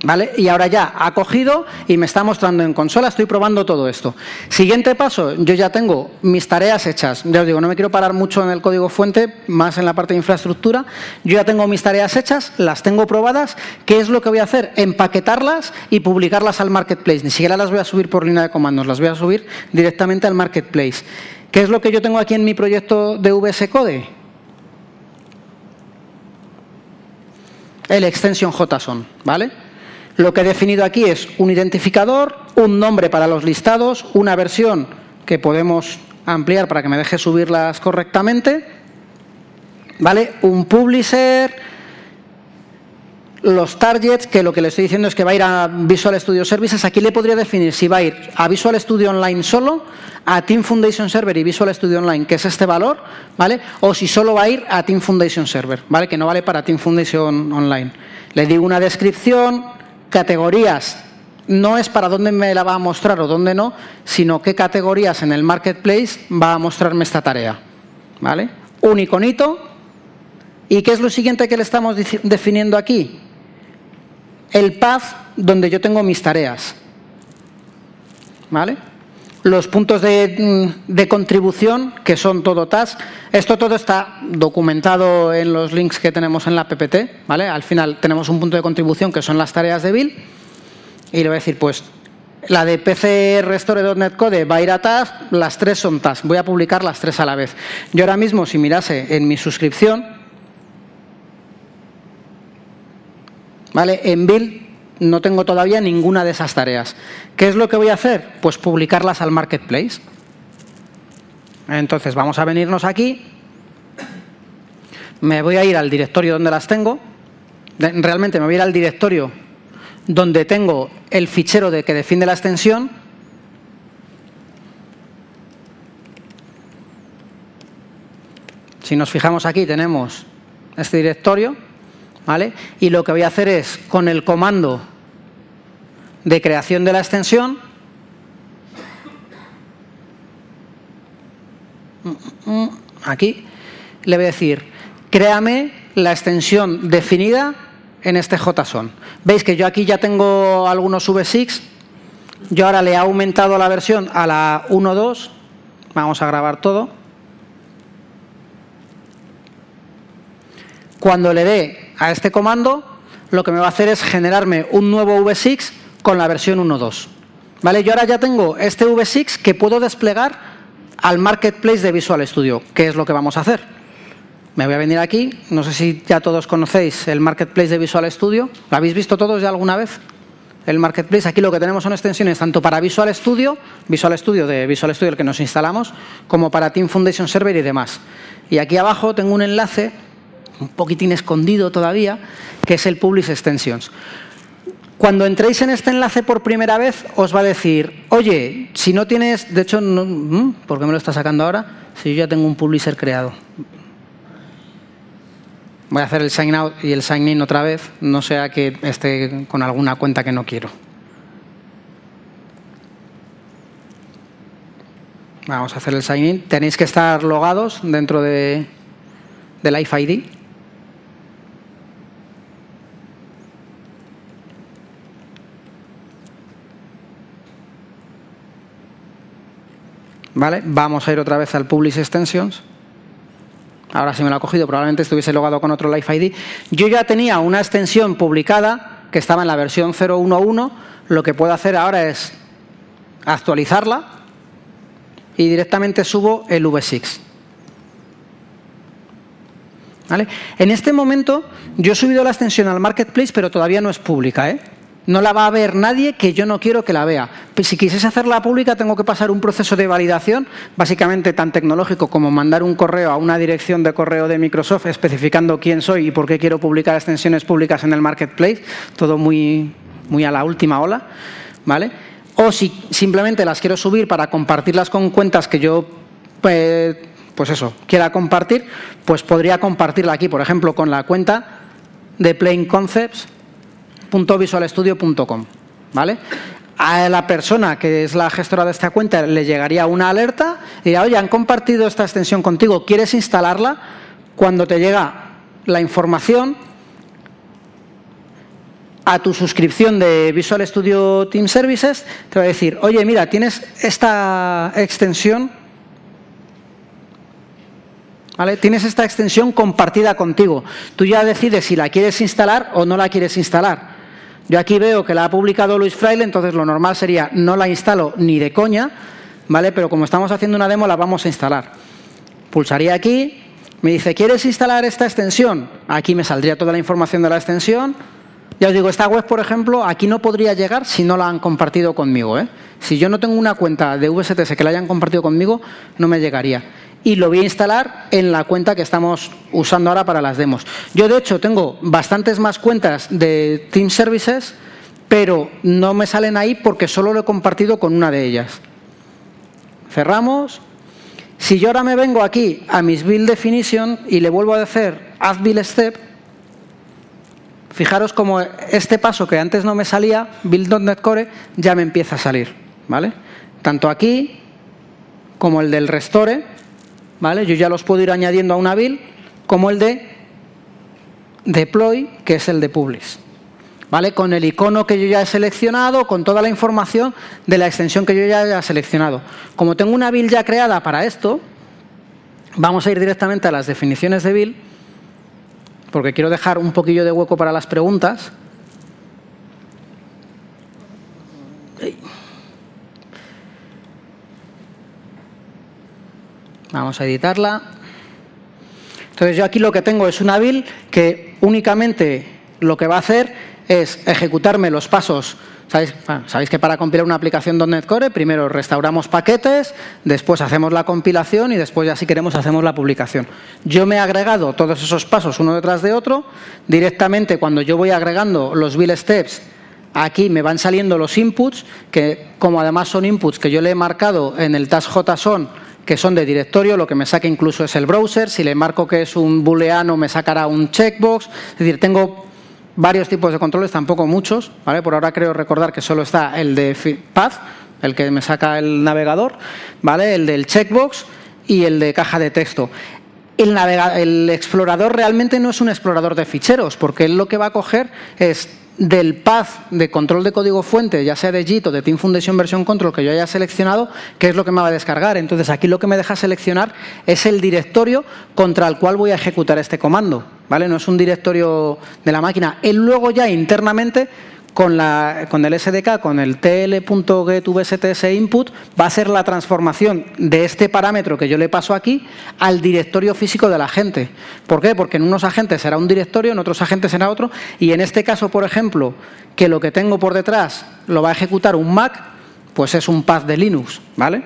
¿Vale? Y ahora ya ha cogido y me está mostrando en consola, estoy probando todo esto. Siguiente paso, yo ya tengo mis tareas hechas. Ya os digo, no me quiero parar mucho en el código fuente, más en la parte de infraestructura. Yo ya tengo mis tareas hechas, las tengo probadas. ¿Qué es lo que voy a hacer? Empaquetarlas y publicarlas al Marketplace. Ni siquiera las voy a subir por línea de comandos, las voy a subir directamente al Marketplace. ¿Qué es lo que yo tengo aquí en mi proyecto de VS Code? El extension JSON, ¿vale? Lo que he definido aquí es un identificador, un nombre para los listados, una versión que podemos ampliar para que me deje subirlas correctamente, ¿vale? Un publisher, los targets, que lo que le estoy diciendo es que va a ir a Visual Studio Services. Aquí le podría definir si va a ir a Visual Studio Online solo, a Team Foundation Server y Visual Studio Online, que es este valor, ¿vale? O si solo va a ir a Team Foundation Server, ¿vale? Que no vale para Team Foundation Online. Le digo una descripción, categorías, no es para dónde me la va a mostrar o dónde no, sino qué categorías en el Marketplace va a mostrarme esta tarea, ¿vale? Un iconito. ¿Y qué es lo siguiente que le estamos definiendo aquí? El path donde yo tengo mis tareas, ¿vale? Los puntos de contribución, que son todo task. Esto todo está documentado en los links que tenemos en la PPT, ¿vale? Al final tenemos un punto de contribución que son las tareas de Bill. Y le voy a decir, pues, la de PC Restore.NET Code va a ir a task, las 3 son task. Voy a publicar las 3 a la vez. Yo ahora mismo, si mirase en mi suscripción, ¿vale? En Bill no tengo todavía ninguna de esas tareas. ¿Qué es lo que voy a hacer? Pues publicarlas al Marketplace. Entonces vamos a venirnos aquí. Me voy a ir al directorio donde las tengo. Realmente me voy a ir al directorio donde tengo el fichero que define la extensión. Si nos fijamos aquí tenemos este directorio, ¿vale? Y lo que voy a hacer es, con el comando de creación de la extensión, aquí le voy a decir, créame la extensión definida en este JSON. Veis que yo aquí ya tengo algunos V6, yo ahora le he aumentado la versión a la 1.2, vamos a grabar todo. Cuando le dé a este comando, lo que me va a hacer es generarme un nuevo V6 con la versión 1.2. ¿Vale? Yo ahora ya tengo este V6 que puedo desplegar al Marketplace de Visual Studio. ¿Qué es lo que vamos a hacer? Me voy a venir aquí. No sé si ya todos conocéis el Marketplace de Visual Studio. ¿Lo habéis visto todos ya alguna vez? El Marketplace, aquí lo que tenemos son extensiones tanto para Visual Studio de Visual Studio el que nos instalamos, como para Team Foundation Server y demás. Y aquí abajo tengo un enlace un poquitín escondido todavía, que es el Publish Extensions. Cuando entréis en este enlace por primera vez, os va a decir, oye, si no tienes, de hecho, no, ¿por qué me lo está sacando ahora? Si yo ya tengo un publisher creado. Voy a hacer el sign out y el sign in otra vez, no sea que esté con alguna cuenta que no quiero. Vamos a hacer el sign in. Tenéis que estar logados dentro del Live ID. ¿Vale? Vamos a ir otra vez al Publish Extensions. Ahora sí me lo ha cogido, probablemente estuviese logado con otro Live ID. Yo ya tenía una extensión publicada que estaba en la versión 0.1.1. Lo que puedo hacer ahora es actualizarla y directamente subo el V6. ¿Vale? En este momento yo he subido la extensión al Marketplace, pero todavía no es pública, ¿eh? No la va a ver nadie que yo no quiero que la vea. Pues si quisiese hacerla pública, tengo que pasar un proceso de validación, básicamente tan tecnológico como mandar un correo a una dirección de correo de Microsoft especificando quién soy y por qué quiero publicar extensiones públicas en el Marketplace. Todo muy a la última ola, ¿vale? O si simplemente las quiero subir para compartirlas con cuentas que yo, pues eso, quiera compartir, pues podría compartirla aquí, por ejemplo, con la cuenta de plainconcepts.visualstudio.com, ¿vale? A la persona que es la gestora de esta cuenta le llegaría una alerta y diría, oye, han compartido esta extensión contigo, ¿quieres instalarla? Cuando te llega la información, a tu suscripción de Visual Studio Team Services, te va a decir, oye, mira, tienes esta extensión, ¿vale? Tienes esta extensión compartida contigo. Tú ya decides si la quieres instalar o no la quieres instalar. Yo aquí veo que la ha publicado Luis Fraile, entonces lo normal sería no la instalo ni de coña, ¿vale? Pero como estamos haciendo una demo, la vamos a instalar. Pulsaría aquí, me dice, ¿quieres instalar esta extensión? Aquí me saldría toda la información de la extensión. Ya os digo, esta web, por ejemplo, aquí no podría llegar si no la han compartido conmigo, ¿eh? Si yo no tengo una cuenta de VSTS que la hayan compartido conmigo, no me llegaría. Y lo voy a instalar en la cuenta que estamos usando ahora para las demos. Yo, de hecho, tengo bastantes más cuentas de Team Services, pero no me salen ahí porque solo lo he compartido con una de ellas. Cerramos. Si yo ahora me vengo aquí a mis Build Definition y le vuelvo a hacer Add Build Step, fijaros como este paso que antes no me salía, Build.NET Core, ya me empieza a salir, ¿vale? Tanto aquí como el del Restore, ¿vale? Yo ya los puedo ir añadiendo a una build, como el de Deploy, que es el de Publish, ¿vale? Con el icono que yo ya he seleccionado, con toda la información de la extensión que yo ya he seleccionado. Como tengo una build ya creada para esto, vamos a ir directamente a las definiciones de build, porque quiero dejar un poquillo de hueco para las preguntas. Vamos a editarla. Entonces yo aquí lo que tengo es una build que únicamente lo que va a hacer es ejecutarme los pasos. Sabéis que para compilar una aplicación .NET Core primero restauramos paquetes, después hacemos la compilación y después ya si queremos hacemos la publicación. Yo me he agregado todos esos pasos uno detrás de otro. Directamente cuando yo voy agregando los build steps, aquí me van saliendo los inputs, que como además son inputs que yo le he marcado en el task JSON, que son de directorio, lo que me saca incluso es el browser. Si le marco que es un booleano me sacará un checkbox. Es decir, tengo varios tipos de controles, tampoco muchos, ¿vale? Por ahora creo recordar que solo está el de path, el que me saca el navegador, ¿vale? El del checkbox y el de caja de texto. El explorador realmente no es un explorador de ficheros, porque él lo que va a coger es del path de control de código fuente, ya sea de JIT o de Team Foundation Version Control que yo haya seleccionado, que es lo que me va a descargar. Entonces aquí lo que me deja seleccionar es el directorio contra el cual voy a ejecutar este comando, ¿vale? No es un directorio de la máquina. Él luego ya internamente con el SDK, con el tl.getVSTSInput, va a hacer la transformación de este parámetro que yo le paso aquí al directorio físico del agente. ¿Por qué? Porque en unos agentes será un directorio, en otros agentes será otro, y en este caso, por ejemplo, que lo que tengo por detrás lo va a ejecutar un Mac, pues es un path de Linux, ¿vale?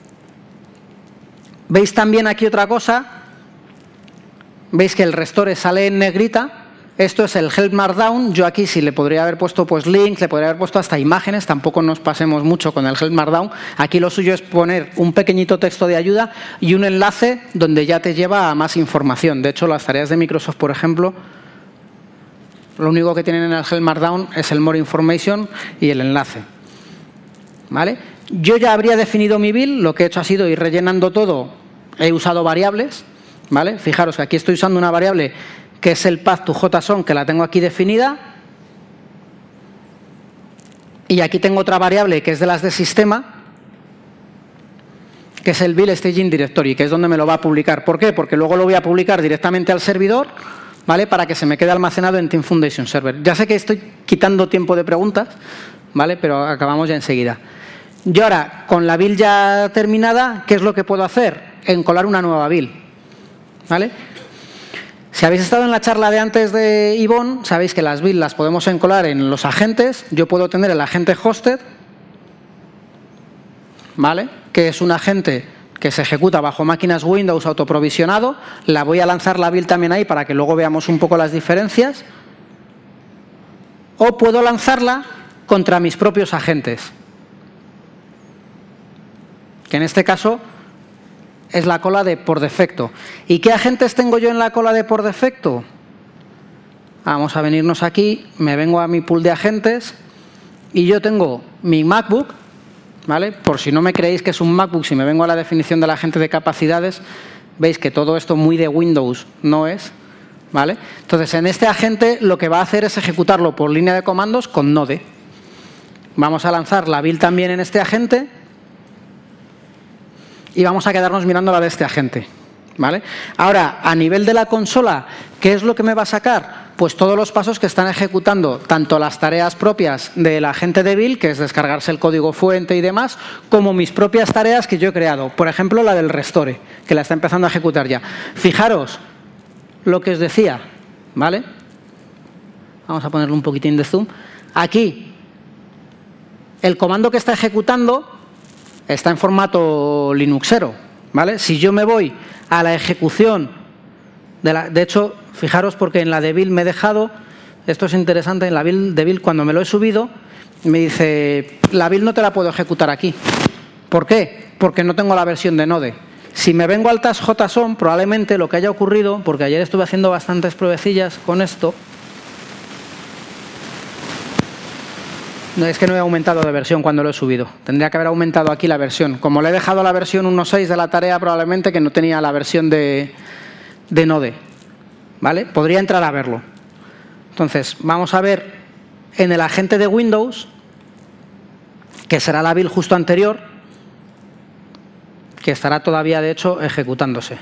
¿Veis también aquí otra cosa? ¿Veis que el restore sale en negrita? Esto es el Help Markdown. Yo aquí sí le podría haber puesto pues links, le podría haber puesto hasta imágenes, tampoco nos pasemos mucho con el Help Markdown. Aquí lo suyo es poner un pequeñito texto de ayuda y un enlace donde ya te lleva a más información. De hecho, las tareas de Microsoft, por ejemplo, lo único que tienen en el Help Markdown es el More Information y el enlace, ¿vale? Yo ya habría definido mi build, lo que he hecho ha sido ir rellenando todo, he usado variables, ¿vale? Fijaros que aquí estoy usando una variable que es el path to JSON, que la tengo aquí definida. Y aquí tengo otra variable que es de las de sistema, que es el build staging directory, que es donde me lo va a publicar. ¿Por qué? Porque luego lo voy a publicar directamente al servidor, ¿vale? Para que se me quede almacenado en Team Foundation Server. Ya sé que estoy quitando tiempo de preguntas, ¿vale? Pero acabamos ya enseguida. Yo ahora, con la build ya terminada, ¿qué es lo que puedo hacer? Encolar una nueva build, ¿vale? Si habéis estado en la charla de antes de Ivonne, sabéis que las builds las podemos encolar en los agentes. Yo puedo tener el agente hosted, ¿vale? Que es un agente que se ejecuta bajo máquinas Windows autoprovisionado. La voy a lanzar la build también ahí para que luego veamos un poco las diferencias. O puedo lanzarla contra mis propios agentes, que en este caso es la cola de por defecto. ¿Y qué agentes tengo yo en la cola de por defecto? Vamos a venirnos aquí, me vengo a mi pool de agentes y yo tengo mi MacBook, ¿vale? Por si no me creéis que es un MacBook, si me vengo a la definición del agente de capacidades, veis que todo esto muy de Windows no es, ¿vale? Entonces, en este agente lo que va a hacer es ejecutarlo por línea de comandos con Node. Vamos a lanzar la build también en este agente y vamos a quedarnos mirando la de este agente, ¿vale? Ahora, a nivel de la consola, ¿qué es lo que me va a sacar? Pues todos los pasos que están ejecutando, tanto las tareas propias del agente de build, que es descargarse el código fuente y demás, como mis propias tareas que yo he creado. Por ejemplo, la del restore, que la está empezando a ejecutar ya. Fijaros lo que os decía, ¿vale? Vamos a ponerle un poquitín de zoom. Aquí, el comando que está ejecutando está en formato Linuxero, ¿vale? Si yo me voy a la ejecución de hecho, fijaros porque en la de build me he dejado, esto es interesante, en la build de build cuando me lo he subido, me dice, la build no te la puedo ejecutar aquí. ¿Por qué? Porque no tengo la versión de Node. Si me vengo al task JSON, probablemente lo que haya ocurrido, porque ayer estuve haciendo bastantes pruebecillas con esto, no, es que no he aumentado de versión cuando lo he subido. Tendría que haber aumentado aquí la versión. Como le he dejado la versión 1.6 de la tarea, probablemente que no tenía la versión de Node, ¿vale? Podría entrar a verlo. Entonces, vamos a ver en el agente de Windows, que será la build justo anterior, que estará todavía, de hecho, ejecutándose.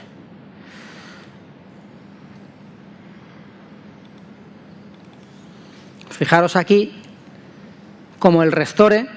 Fijaros aquí como el restore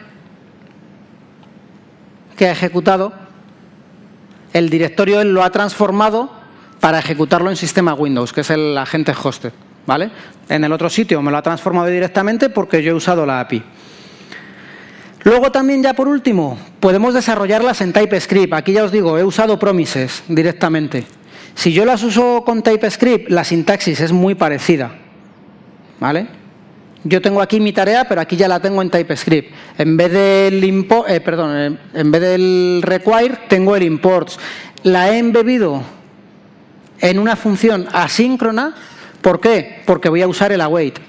que ha ejecutado, el directorio él lo ha transformado para ejecutarlo en sistema Windows, que es el agente hosted, ¿vale? En el otro sitio me lo ha transformado directamente porque yo he usado la API. Luego también, ya por último, podemos desarrollarlas en TypeScript. Aquí ya os digo, he usado promises directamente. Si yo las uso con TypeScript, la sintaxis es muy parecida, ¿vale? Yo tengo aquí mi tarea, pero aquí ya la tengo en TypeScript. En vez del en vez del require, tengo el imports. La he embebido en una función asíncrona. ¿Por qué? Porque voy a usar el await.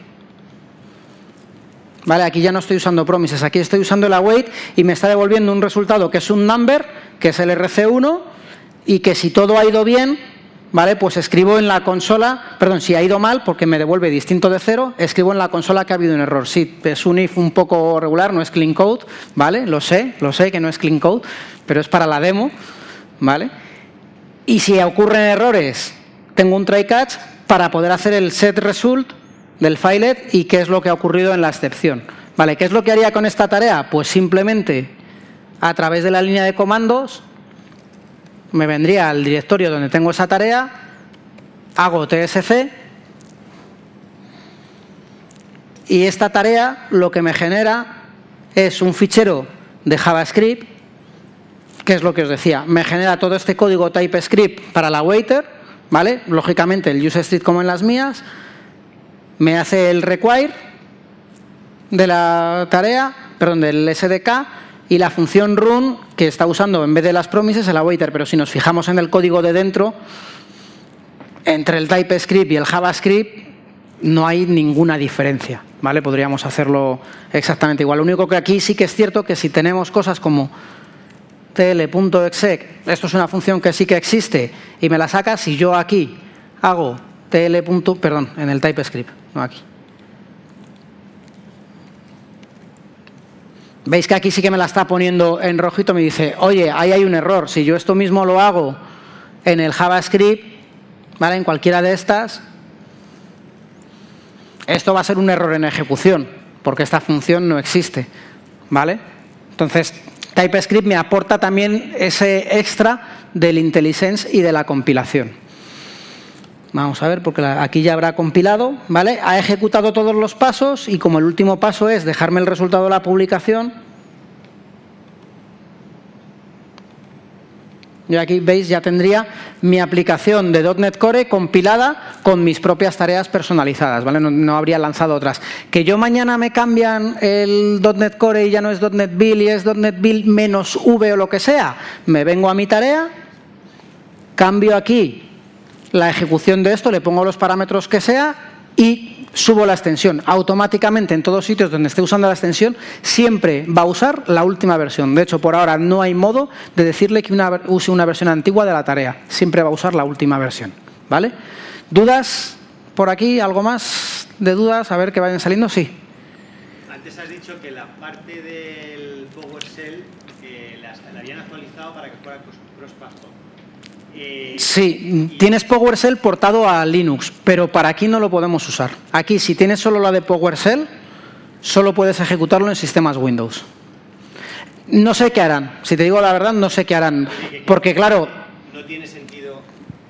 Vale, aquí ya no estoy usando promises, aquí estoy usando el await y me está devolviendo un resultado que es un number, que es el RC1, y que si todo ha ido bien, ¿vale? Pues escribo en la consola, perdón, si ha ido mal, porque me devuelve distinto de 0, escribo en la consola que ha habido un error. Sí, es un if un poco regular, no es clean code, ¿vale? Lo sé que no es clean code, pero es para la demo, ¿vale? Y si ocurren errores, tengo un try catch para poder hacer el set result del filet y qué es lo que ha ocurrido en la excepción. ¿Vale? ¿Qué es lo que haría con esta tarea? Pues simplemente a través de la línea de comandos me vendría al directorio donde tengo esa tarea, hago tsc y esta tarea lo que me genera es un fichero de JavaScript, que es lo que os decía, me genera todo este código TypeScript para la waiter, ¿vale? Lógicamente el useStreet como en las mías, me hace el require de la tarea, perdón, del SDK, y la función run que está usando en vez de las promises el awaiter. Pero si nos fijamos en el código de dentro, entre el TypeScript y el JavaScript no hay ninguna diferencia, ¿vale? Podríamos hacerlo exactamente igual. Lo único que aquí sí que es cierto que si tenemos cosas como tl.exec, esto es una función que sí que existe y me la saca, si yo aquí hago perdón, en el TypeScript, no aquí. Veis que aquí sí que me la está poniendo en rojito, me dice, oye, ahí hay un error. Si yo esto mismo lo hago en el JavaScript, ¿vale? En cualquiera de estas, esto va a ser un error en ejecución, porque esta función no existe, ¿vale? Entonces, TypeScript me aporta también ese extra del IntelliSense y de la compilación. Vamos a ver, porque aquí ya habrá compilado, ¿vale? Ha ejecutado todos los pasos y como el último paso es dejarme el resultado de la publicación, yo aquí, veis, ya tendría mi aplicación de .NET Core compilada con mis propias tareas personalizadas, ¿vale? No habría lanzado otras. Que yo mañana me cambian el .NET Core y ya no es .NET Build y es .NET Build menos V o lo que sea, me vengo a mi tarea, cambio aquí la ejecución de esto, le pongo los parámetros que sea y subo la extensión. Automáticamente en todos sitios donde esté usando la extensión siempre va a usar la última versión. De hecho, por ahora no hay modo de decirle que use una versión antigua de la tarea. Siempre va a usar la última versión, ¿vale? ¿Dudas por aquí? ¿Algo más de dudas? A ver que vayan saliendo. Sí. Antes has dicho que la parte del PowerShell la habían actualizado para que fuera cross-platform. Sí, tienes PowerShell portado a Linux, pero para aquí no lo podemos usar. Aquí, si tienes solo la de PowerShell, solo puedes ejecutarlo en sistemas Windows. No sé qué harán. Si te digo la verdad, no sé qué harán. Porque, claro... No tiene sentido...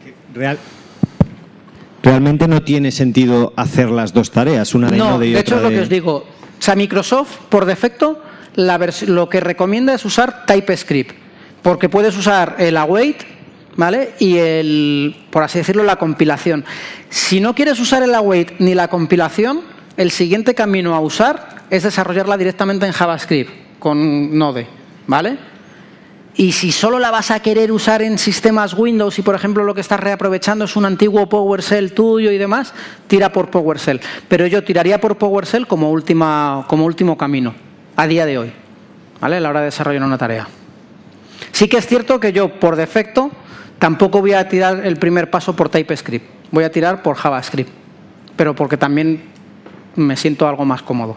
Realmente no tiene sentido hacer las dos tareas, una de Node y otra de... No, de hecho es lo que os digo. O sea, Microsoft, por defecto, lo que recomienda es usar TypeScript. Porque puedes usar el await, ¿vale? Y por así decirlo, la compilación. Si no quieres usar el await ni la compilación, el siguiente camino a usar es desarrollarla directamente en JavaScript con Node, ¿vale? Y si solo la vas a querer usar en sistemas Windows y, por ejemplo, lo que estás reaprovechando es un antiguo PowerShell tuyo y demás, tira por PowerShell. Pero yo tiraría por PowerShell como último camino, a día de hoy, ¿vale? A la hora de desarrollar una tarea. Sí que es cierto que yo, por defecto, tampoco voy a tirar el primer paso por TypeScript. Voy a tirar por JavaScript, pero porque también me siento algo más cómodo.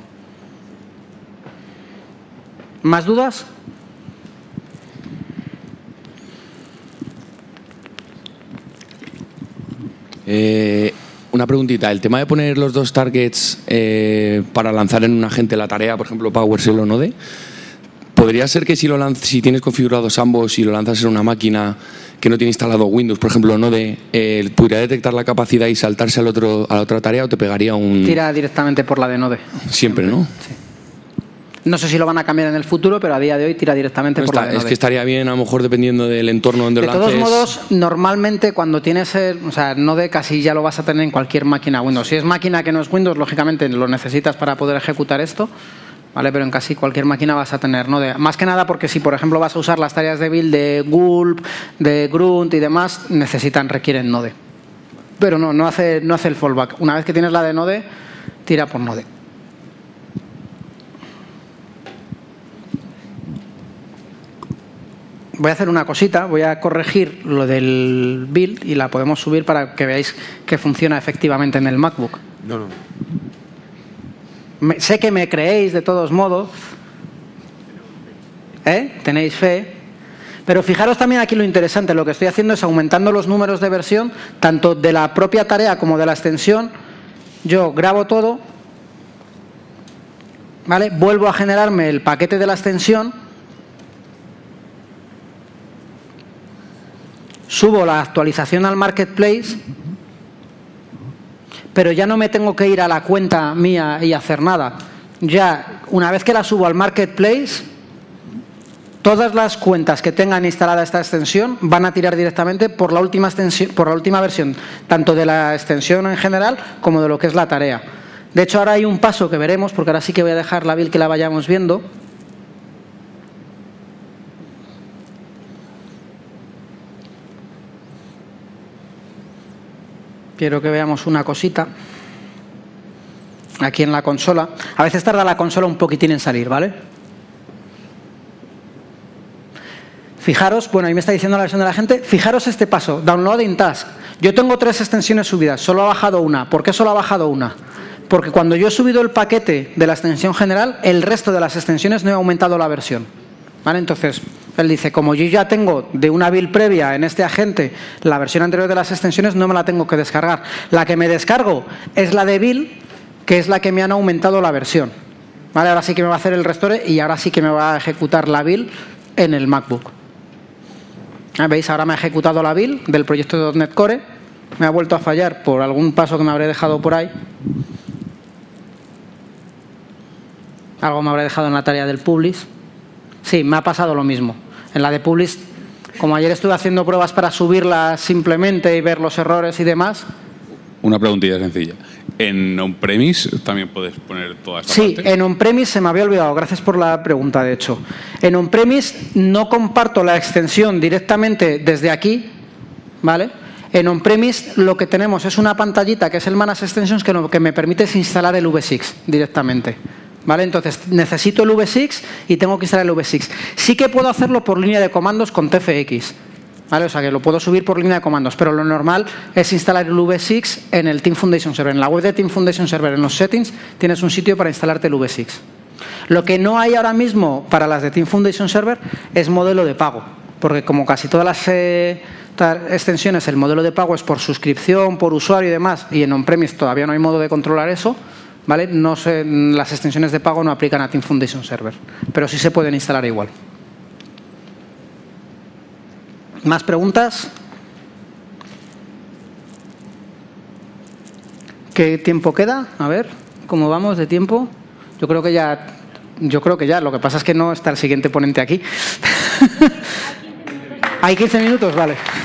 ¿Más dudas? Una preguntita. El tema de poner los dos targets para lanzar en un agente la tarea, por ejemplo, PowerShell o Node, ¿podría ser que si tienes configurados ambos y lo lanzas en una máquina que no tiene instalado Windows, por ejemplo, Node, pudiera detectar la capacidad y saltarse a la otra tarea o te pegaría un... Tira directamente por la de Node. Siempre, ¿no? Sí. No sé si lo van a cambiar en el futuro, pero a día de hoy tira directamente por la de Node. Es que estaría bien, a lo mejor, dependiendo del entorno donde lo lances. De todos modos, normalmente cuando tienes Node casi ya lo vas a tener en cualquier máquina Windows. Si es máquina que no es Windows, lógicamente lo necesitas para poder ejecutar esto, ¿vale? Pero en casi cualquier máquina vas a tener Node. Más que nada porque si, por ejemplo, vas a usar las tareas de build de Gulp, de Grunt y demás, requieren Node. Pero no hace el fallback. Una vez que tienes la de Node, tira por Node. Voy a hacer una cosita, voy a corregir lo del build y la podemos subir para que veáis que funciona efectivamente en el MacBook. No. Sé que me creéis de todos modos. Tenéis fe. Pero fijaros también aquí lo interesante. Lo que estoy haciendo es aumentando los números de versión, tanto de la propia tarea como de la extensión. Yo grabo todo, ¿vale? Vuelvo a generarme el paquete de la extensión. Subo la actualización al Marketplace, pero ya no me tengo que ir a la cuenta mía y hacer nada. Ya, una vez que la subo al Marketplace, todas las cuentas que tengan instalada esta extensión van a tirar directamente por la última versión, tanto de la extensión en general como de lo que es la tarea. De hecho, ahora hay un paso que veremos, porque ahora sí que voy a dejar la build que la vayamos viendo. Quiero que veamos una cosita aquí en la consola. A veces tarda la consola un poquitín en salir, ¿vale? Fijaros, bueno, ahí me está diciendo la versión de la gente, fijaros este paso, Downloading Task. Yo tengo 3 extensiones subidas, solo ha bajado una. ¿Por qué solo ha bajado una? Porque cuando yo he subido el paquete de la extensión general, el resto de las extensiones no he aumentado la versión, ¿vale? Entonces, él dice, como yo ya tengo de una build previa en este agente la versión anterior de las extensiones, no me la tengo que descargar. La que me descargo es la de build, que es la que me han aumentado la versión, ¿vale? Ahora sí que me va a hacer el restore y ahora sí que me va a ejecutar la build en el MacBook. ¿Veis? Ahora me ha ejecutado la build del proyecto .NET Core. Me ha vuelto a fallar por algún paso que me habré dejado por ahí. Algo me habré dejado en la tarea del Publish. Sí, me ha pasado lo mismo. En la de Publish, como ayer estuve haciendo pruebas para subirla simplemente y ver los errores y demás. Una preguntilla sencilla. ¿En on-premise también puedes poner toda esta parte? Sí, en on-premise se me había olvidado. Gracias por la pregunta, de hecho. En on-premise no comparto la extensión directamente desde aquí, ¿vale? En on-premise lo que tenemos es una pantallita que es el Manage Extensions que me permite instalar el V6 directamente. ¿Vale? Entonces necesito el V6 y tengo que instalar el V6. Sí que puedo hacerlo por línea de comandos con TFX. ¿vale? O sea, que lo puedo subir por línea de comandos, pero lo normal es instalar el V6 en el Team Foundation Server. En la web de Team Foundation Server, en los settings, tienes un sitio para instalarte el V6. Lo que no hay ahora mismo para las de Team Foundation Server es modelo de pago, porque como casi todas las extensiones, el modelo de pago es por suscripción, por usuario y demás, y en on-premise todavía no hay modo de controlar eso, ¿vale? No sé, las extensiones de pago no aplican a Team Foundation Server, pero sí se pueden instalar igual. ¿Más preguntas? ¿Qué tiempo queda? A ver, ¿cómo vamos de tiempo? Yo creo que ya. Lo que pasa es que no está el siguiente ponente aquí. ¿Hay 15 minutos? Vale.